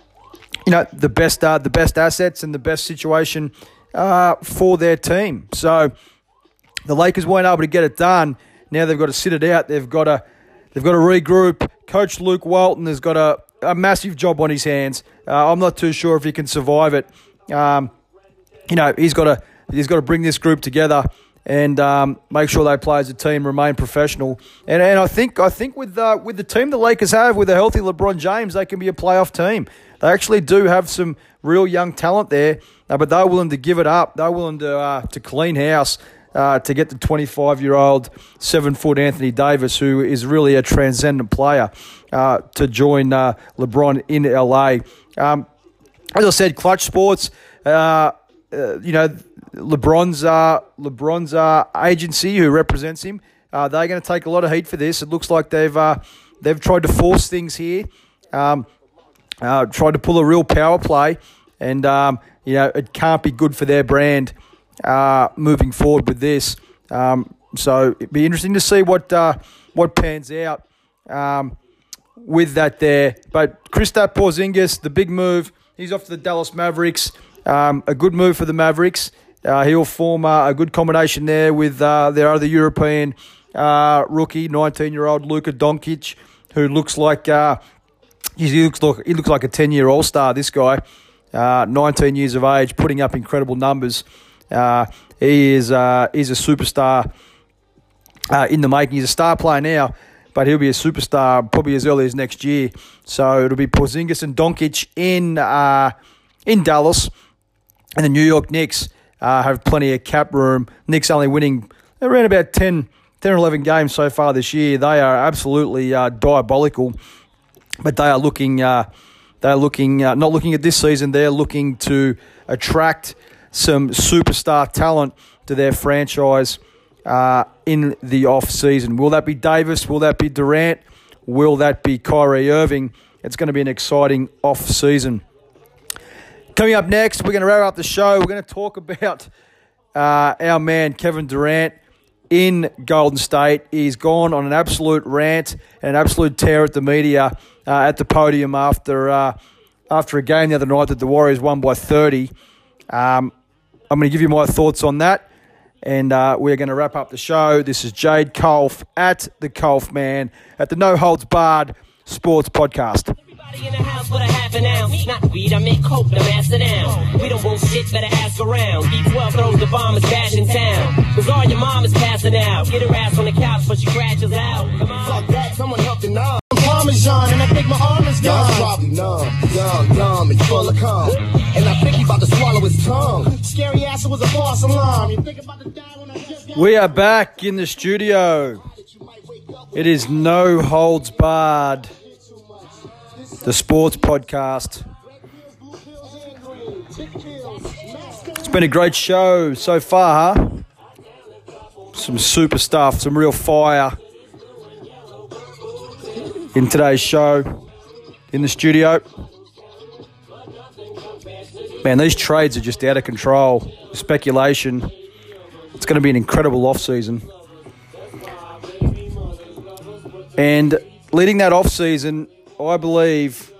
best assets and the best situation for their team. So the Lakers weren't able to get it done. Now they've got to sit it out. They've got to regroup. Coach Luke Walton has got a massive job on his hands. I'm not too sure if he can survive it. He's got to bring this group together and make sure they play as a team, remain professional. And I think with the team the Lakers have, with a healthy LeBron James, they can be a playoff team. They actually do have some real young talent there, but they're willing to give it up. They're willing to clean house to get the 25-year-old 7-foot Anthony Davis, who is really a transcendent player, to join LeBron in LA. As I said, Clutch Sports, LeBron's agency who represents him, they're going to take a lot of heat for this. It looks like they've tried to force things here, tried to pull a real power play, and it can't be good for their brand moving forward with this. So it'd be interesting to see what pans out with that there. But Kristaps Porzingis, the big move, he's off to the Dallas Mavericks. A good move for the Mavericks. He'll form a good combination there with their other European rookie, 19-year-old Luka Doncic, who looks like he looks like a 10-year All-Star. This guy, 19 years of age, putting up incredible numbers. He is a superstar in the making. He's a star player now, but he'll be a superstar probably as early as next year. So it'll be Porzingis and Doncic in Dallas, and the New York Knicks have plenty of cap room. Knicks only winning around about 10 or 11 games so far this year. They are absolutely diabolical, but they are looking. Not looking at this season. They're looking to attract some superstar talent to their franchise in the off-season. Will that be Davis? Will that be Durant? Will that be Kyrie Irving? It's going to be an exciting off-season. Coming up next, we're going to wrap up the show. We're going to talk about our man Kevin Durant in Golden State. He's gone on an absolute rant and an absolute tear at the media at the podium after a game the other night that the Warriors won by 30. I'm going to give you my thoughts on that, and we're going to wrap up the show. This is Jade Kolf at the Kolf Man at the No Holds Barred Sports Podcast. Everybody in the house with a half an ounce. Not weed, I make coke, the master down. We don't want shit, better ask around. D12 throws the bombers bash in town. Cause all your mom is passing out. Get her ass on the couch, but she crashes out. Come on. Fuck that, someone help the numb. Parmesan, and I think my arm is gone. God's probably numb, and full of cum. And I think he about to swallow his tongue. Scary ass, it was a false alarm. You think about to die when I just got... We are back in the studio. It is No Holds Barred, the sports podcast. It's been a great show so far, huh? some super stuff, some real fire in today's show in the studio. Man, these trades are just out of control. Speculation. It's going to be an incredible off-season. And leading that off-season, I believe...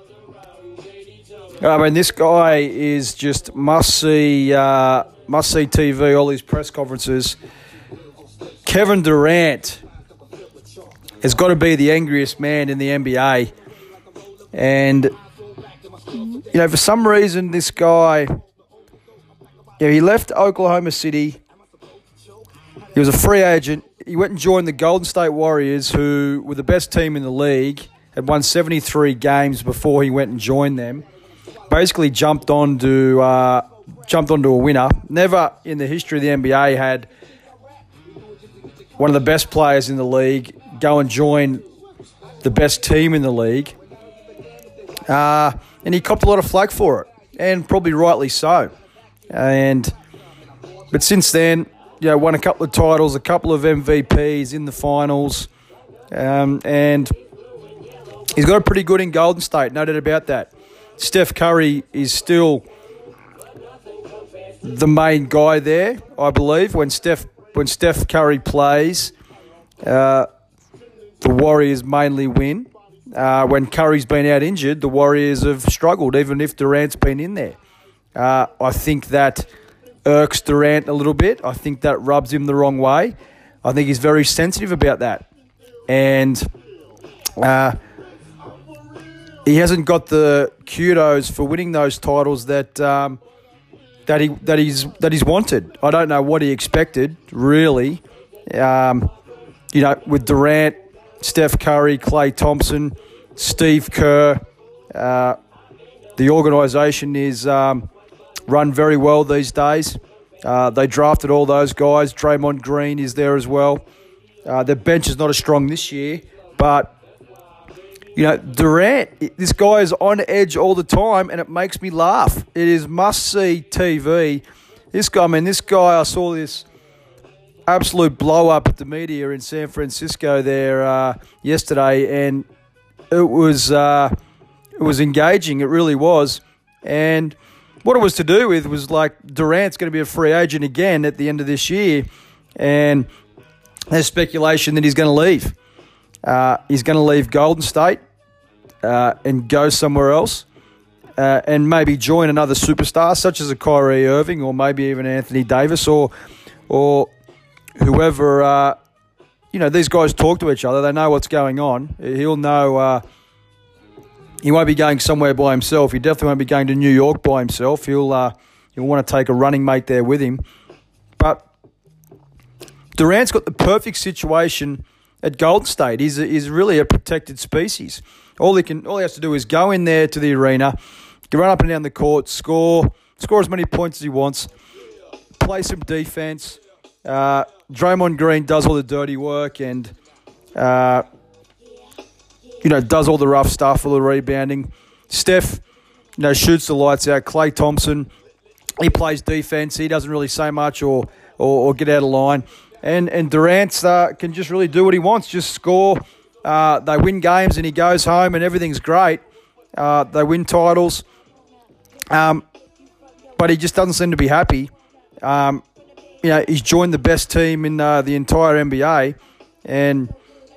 this guy is just must-see TV, all these press conferences. Kevin Durant has got to be the angriest man in the NBA. And, for some reason, this guy, he left Oklahoma City. He was a free agent. He went and joined the Golden State Warriors, who were the best team in the league, had won 73 games before he went and joined them. Basically jumped onto a winner. Never in the history of the NBA had one of the best players in the league go and join the best team in the league. And he copped a lot of flack for it, and probably rightly so. But since then, won a couple of titles, a couple of MVPs in the finals, and he's got it pretty good in Golden State, no doubt about that. Steph Curry is still the main guy there, I believe. When Steph Curry plays, the Warriors mainly win. When Curry's been out injured, the Warriors have struggled, even if Durant's been in there. I think that irks Durant a little bit. I think that rubs him the wrong way. I think he's very sensitive about that. And he hasn't got the kudos for winning those titles that he's wanted. I don't know what he expected, really. With Durant, Steph Curry, Klay Thompson, Steve Kerr, the organisation is run very well these days. They drafted all those guys. Draymond Green is there as well. Their bench is not as strong this year, but Durant, this guy is on edge all the time, and it makes me laugh. It is must-see TV. This guy, I saw this absolute blow-up at the media in San Francisco there yesterday, and it was engaging. It really was. And what it was to do with was Durant's going to be a free agent again at the end of this year, and there's speculation that he's going to leave. He's going to leave Golden State and go somewhere else and maybe join another superstar such as a Kyrie Irving or maybe even Anthony Davis or whoever. These guys talk to each other. They know what's going on. He'll know he won't be going somewhere by himself. He definitely won't be going to New York by himself. He'll want to take a running mate there with him. But Durant's got the perfect situation at Golden State. He's really a protected species. All he has to do is go in there to the arena, run up and down the court, score as many points as he wants, play some defense. Draymond Green does all the dirty work and does all the rough stuff, all the rebounding. Steph, shoots the lights out. Klay Thompson, he plays defense. He doesn't really say much or get out of line. And Durant can just really do what he wants, just score. They win games and he goes home and everything's great. They win titles. But he just doesn't seem to be happy. He's joined the best team in the entire NBA. And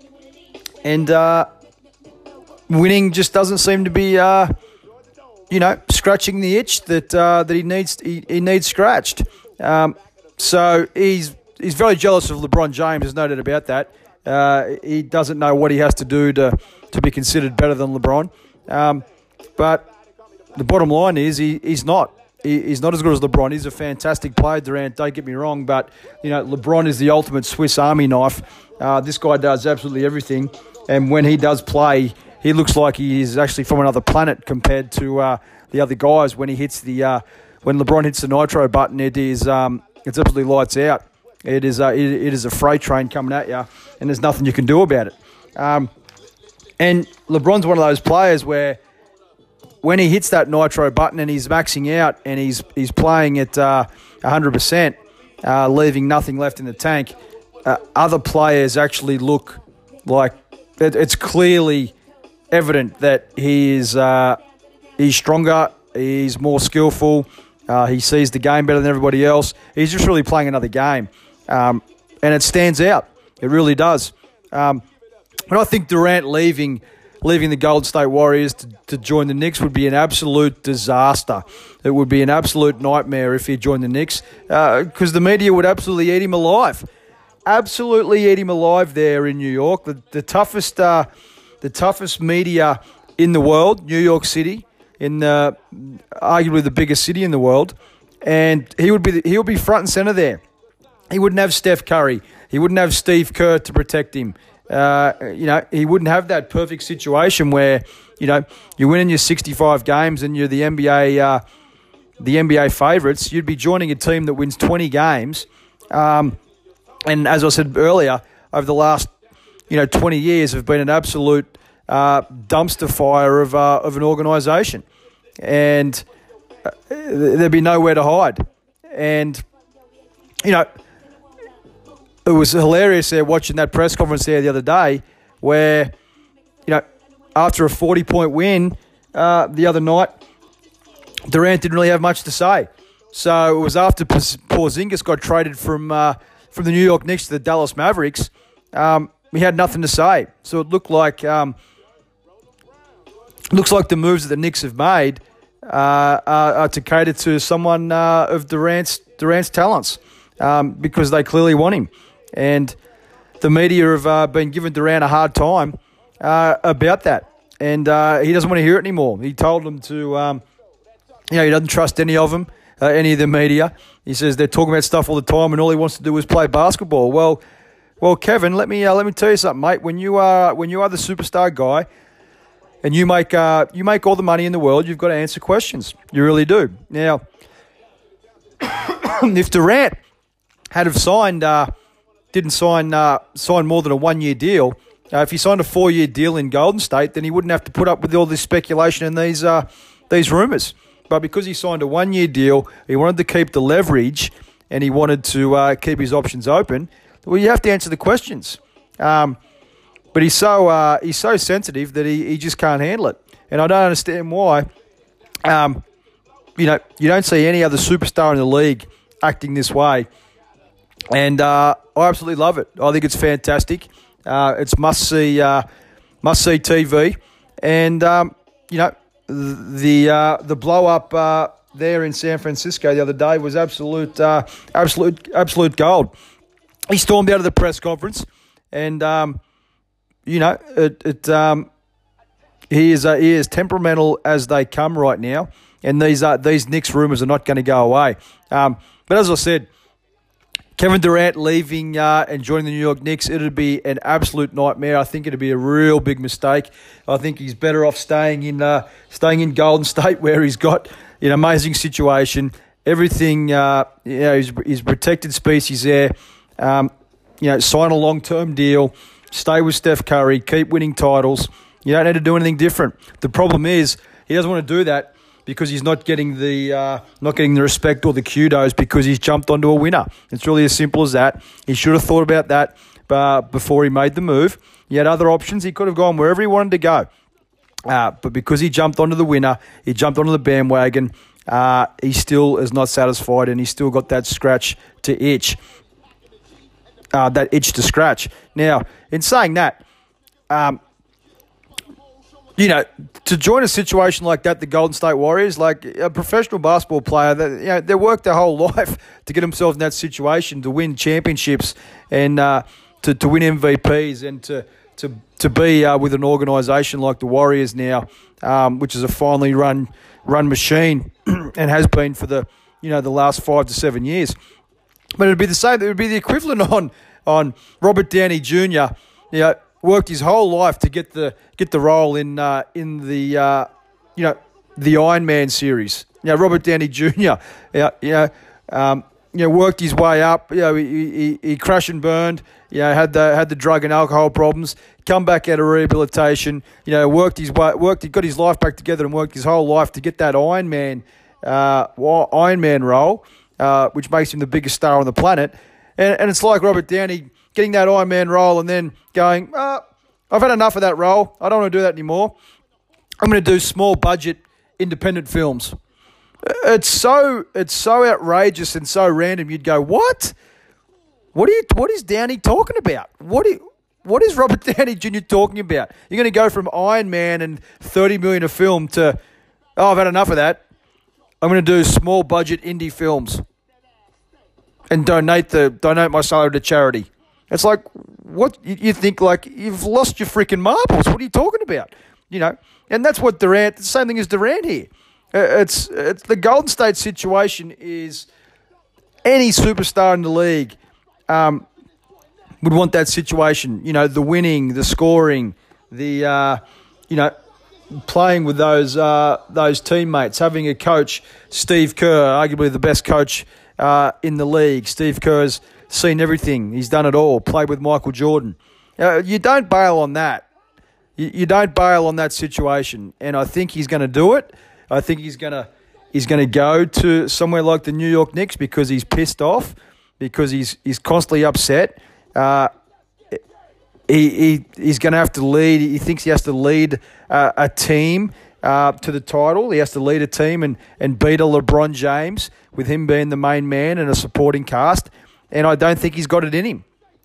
winning just doesn't seem to be, scratching the itch that he needs scratched. So he's very jealous of LeBron James. There's no doubt about that. He doesn't know what he has to do to be considered better than LeBron. But the bottom line is he's not. He's not as good as LeBron. He's a fantastic player, Durant, don't get me wrong. But, LeBron is the ultimate Swiss Army knife. This guy does absolutely everything. And when he does play, he looks like he is actually from another planet compared to the other guys. When he hits when LeBron hits the nitro button, it's absolutely lights out. It is a freight train coming at you, and there's nothing you can do about it. And LeBron's one of those players where when he hits that nitro button and he's maxing out and he's playing at 100%, leaving nothing left in the tank, other players actually look like it's clearly evident that he's stronger, he's more skillful, he sees the game better than everybody else. He's just really playing another game, and it stands out. It really does. But I think Durant leaving the Golden State Warriors to join the Knicks would be an absolute disaster. It would be an absolute nightmare if he joined the Knicks, because the media would absolutely eat him alive. Absolutely eat him alive there in New York. The toughest media in the world, New York City, in arguably the biggest city in the world, and he would be front and center there. He wouldn't have Steph Curry. He wouldn't have Steve Kerr to protect him. He wouldn't have that perfect situation where, you're winning your 65 games and you're the NBA favourites. You'd be joining a team that wins 20 games. And as I said earlier, over the last 20 years have been an absolute dumpster fire of an organisation, and there'd be nowhere to hide. And it was hilarious there watching that press conference there the other day, where after a 40-point win the other night, Durant didn't really have much to say. So it was after Porzingis got traded from the New York Knicks to the Dallas Mavericks. He had nothing to say. So it looked like the moves that the Knicks have made are to cater to someone of Durant's talents, because they clearly want him. And the media have been giving Durant a hard time about that. And he doesn't want to hear it anymore. He told them to, he doesn't trust any of them. Any of the media. He says they're talking about stuff all the time, and all he wants to do is play basketball. Well, Kevin, let me tell you something, mate. When you are the superstar guy, and you make all the money in the world, you've got to answer questions. You really do. Now, if Durant had have didn't sign more than a 1-year deal, if he signed a 4-year deal in Golden State, then he wouldn't have to put up with all this speculation and these rumors. But because he signed a 1-year deal, he wanted to keep the leverage, and he wanted to keep his options open. Well, you have to answer the questions. But he's so sensitive that he just can't handle it. And I don't understand why. You don't see any other superstar in the league acting this way. And I absolutely love it. I think it's fantastic. It's must-see TV. And, the blow-up there in San Francisco the other day was absolute gold. He stormed out of the press conference, and he is as temperamental as they come right now. And these Knicks rumours are not going to go away. But as I said, Kevin Durant leaving and joining the New York Knicks, it would be an absolute nightmare. I think it would be a real big mistake. I think he's better off staying in Golden State, where he's got an amazing situation. Everything, he's protected species there. Sign a long-term deal, stay with Steph Curry, keep winning titles. You don't need to do anything different. The problem is he doesn't want to do that because he's not getting the respect or the kudos because he's jumped onto a winner. It's really as simple as that. He should have thought about that before he made the move. He had other options. He could have gone wherever he wanted to go. But because he jumped onto the winner, he jumped onto the bandwagon, he still is not satisfied, and he's still got that scratch to itch. That itch to scratch. Now, in saying that, to join a situation like that, the Golden State Warriors, like a professional basketball player, that they worked their whole life to get themselves in that situation, to win championships and to win MVPs, and to be with an organisation like the Warriors now, which is a finely run machine and has been for the last 5 to 7 years. But it'd be the same. It would be the equivalent on Robert Downey Jr. Worked his whole life to get the role in the Iron Man series. Robert Downey Jr. Worked his way up. He crashed and burned. Had the drug and alcohol problems. Come back out of rehabilitation. Got his life back together and worked his whole life to get that Iron Man role, which makes him the biggest star on the planet. And it's like Robert Downey getting that Iron Man role and then going, I've had enough of that role. I don't want to do that anymore. I'm going to do small budget independent films. It's so outrageous and so random. You'd go, what? What is Downey talking about? What is Robert Downey Jr. talking about? You're going to go from Iron Man and $30 million a film to, I've had enough of that. I'm going to do small budget indie films and donate my salary to charity. It's like, what you think? Like, you've lost your freaking marbles. What are you talking about? And that's what Durant. The same thing as Durant here. It's the Golden State situation. Is any superstar in the league would want that situation? The winning, the scoring, the playing with those teammates, having a coach, Steve Kerr, arguably the best coach in the league. Steve Kerr's seen everything. He's done it all. Played with Michael Jordan. You don't bail on that. You don't bail on that situation, and I think he's going to do it. I think he's going to go to somewhere like the New York Knicks because he's pissed off, because he's constantly upset. He's going to have to lead. He thinks he has to lead a team to the title. He has to lead a team and beat a LeBron James with him being the main man and a supporting cast. And I don't think he's got it in him.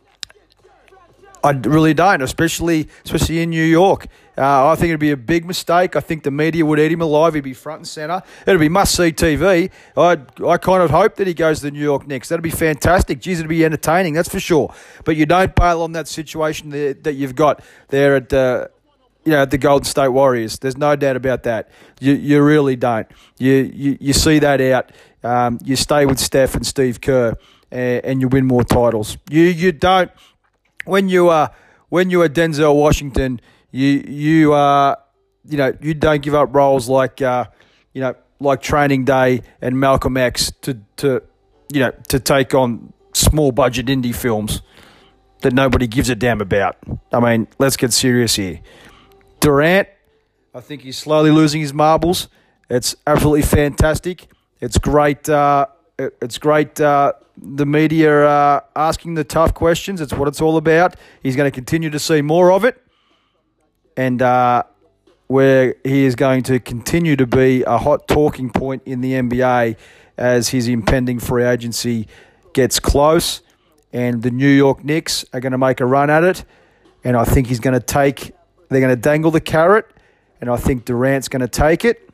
I really don't, especially in New York. I think it'd be a big mistake. I think the media would eat him alive. He'd be front and centre. It'd be must-see TV. I kind of hope that he goes to the New York Knicks. That'd be fantastic. Geez, it'd be entertaining, that's for sure. But you don't bail on that situation that you've got there at the Golden State Warriors. There's no doubt about that. You really don't. You see that out. You stay with Steph and Steve Kerr, and you win more titles. You don't. When you are Denzel Washington, you don't give up roles like Training Day and Malcolm X to take on small budget indie films that nobody gives a damn about. I mean, let's get serious here. Durant, I think he's slowly losing his marbles. It's absolutely fantastic. It's great. It's great. The media are asking the tough questions. It's what it's all about. He's going to continue to see more of it. And where he is going to continue to be a hot talking point in the NBA as his impending free agency gets close. And the New York Knicks are going to make a run at it. And I think they're going to dangle the carrot. And I think Durant's going to take it.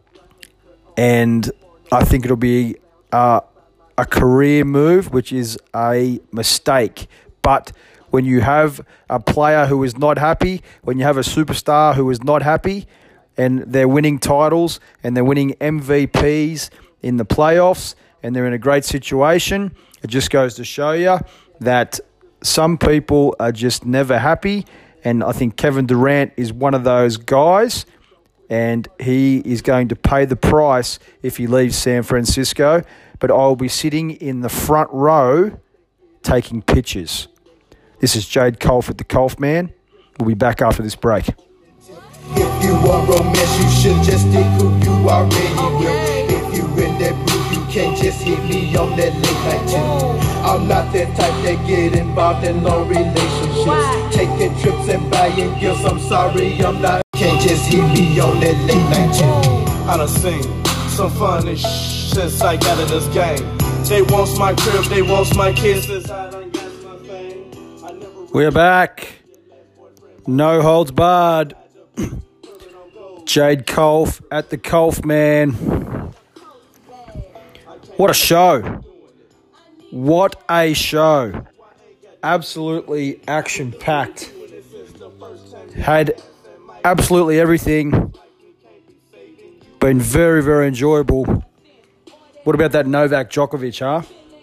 And I think it'll be a career move, which is a mistake. But when you have a player who is not happy, when you have a superstar who is not happy, and they're winning titles and they're winning MVPs in the playoffs and they're in a great situation, it just goes to show you that some people are just never happy. And I think Kevin Durant is one of those guys, and he is going to pay the price if he leaves San Francisco. But I'll be sitting in the front row taking pictures. This is Jade Colf at the Colf Man. We'll be back after this break. If you want romance, you should just stick who you already with. If you in that mood, you can't just hit me on that late night too. I'm not that type that get involved in long relationships. Taking trips and buying gifts, I'm sorry, I'm not. Can't just hit me on that late night too. I done seen some funny since I got in this game. They wants my crib, they wants my kids since I done got my fame. We're back. No holds barred. Jade Colf at the Colf Man. What a show. What a show. Absolutely action-packed. Had absolutely everything. Been very, very enjoyable. What about that Novak Djokovic, huh?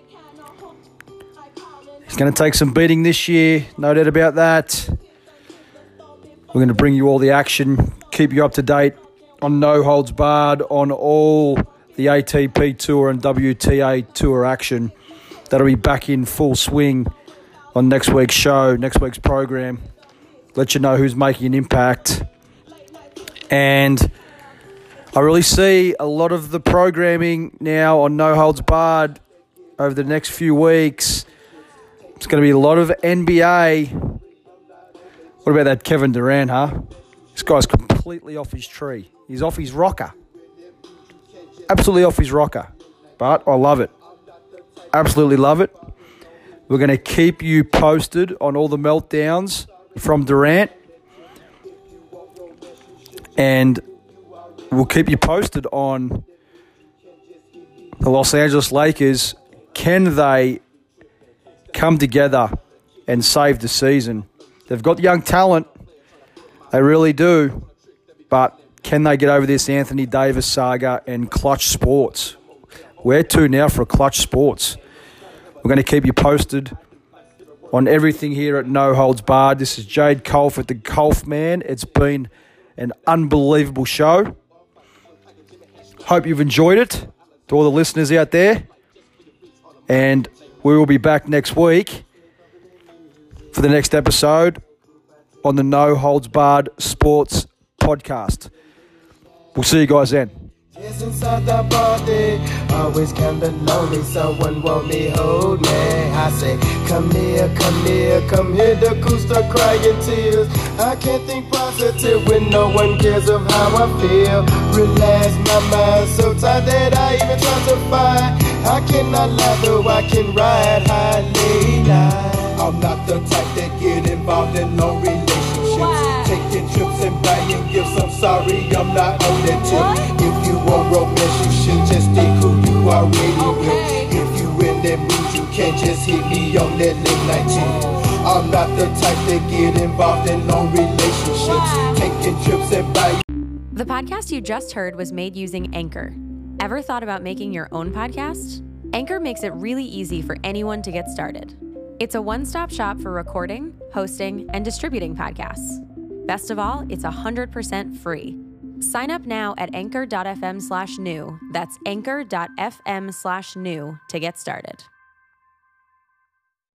He's going to take some beating this year. No doubt about that. We're going to bring you all the action, keep you up to date on No Holds Barred, on all the ATP Tour and WTA Tour action. That'll be back in full swing on next week's show, next week's program. Let you know who's making an impact. And I really see a lot of the programming now on No Holds Barred over the next few weeks It's going to be a lot of NBA. What about that Kevin Durant, huh? This guy's completely off his tree. He's off his rocker. Absolutely off his rocker. But I love it. Absolutely love it. We're going to keep you posted on all the meltdowns from Durant. And we'll keep you posted on the Los Angeles Lakers. Can they come together and save the season? They've got young talent. They really do. But can they get over this Anthony Davis saga and Clutch Sports? Where to now for Clutch Sports? We're going to keep you posted on everything here at No Holds Barred. This is Jade Colford, the Colf Man. It's been an unbelievable show. Hope you've enjoyed it. To all the listeners out there. And we will be back next week for the next episode on the No Holds Barred Sports Podcast. We'll see you guys then. Yes, inside the body, always kinda lonely. Someone want me, hold me. I say, come here, come here, come here. The cool start crying tears. I can't think positive when no one cares of how I feel. Relax my mind, so tired that I even try to fight. I cannot lie, though I can ride high late night. I'm not the type that get involved in no relationships. Taking trips and buying gifts, I'm sorry, I'm not on that tip. If you want romance, you should just stick who you already with. If you in that mood, you can't just hit me on that late night tip. I'm not the type that get involved in no relationships. Taking trips and buying. The podcast you just heard was made using Anchor. Ever thought about making your own podcast? Anchor makes it really easy for anyone to get started. It's a one-stop shop for recording, hosting, and distributing podcasts. Best of all, it's 100% free. Sign up now at anchor.fm/new. That's anchor.fm/new to get started.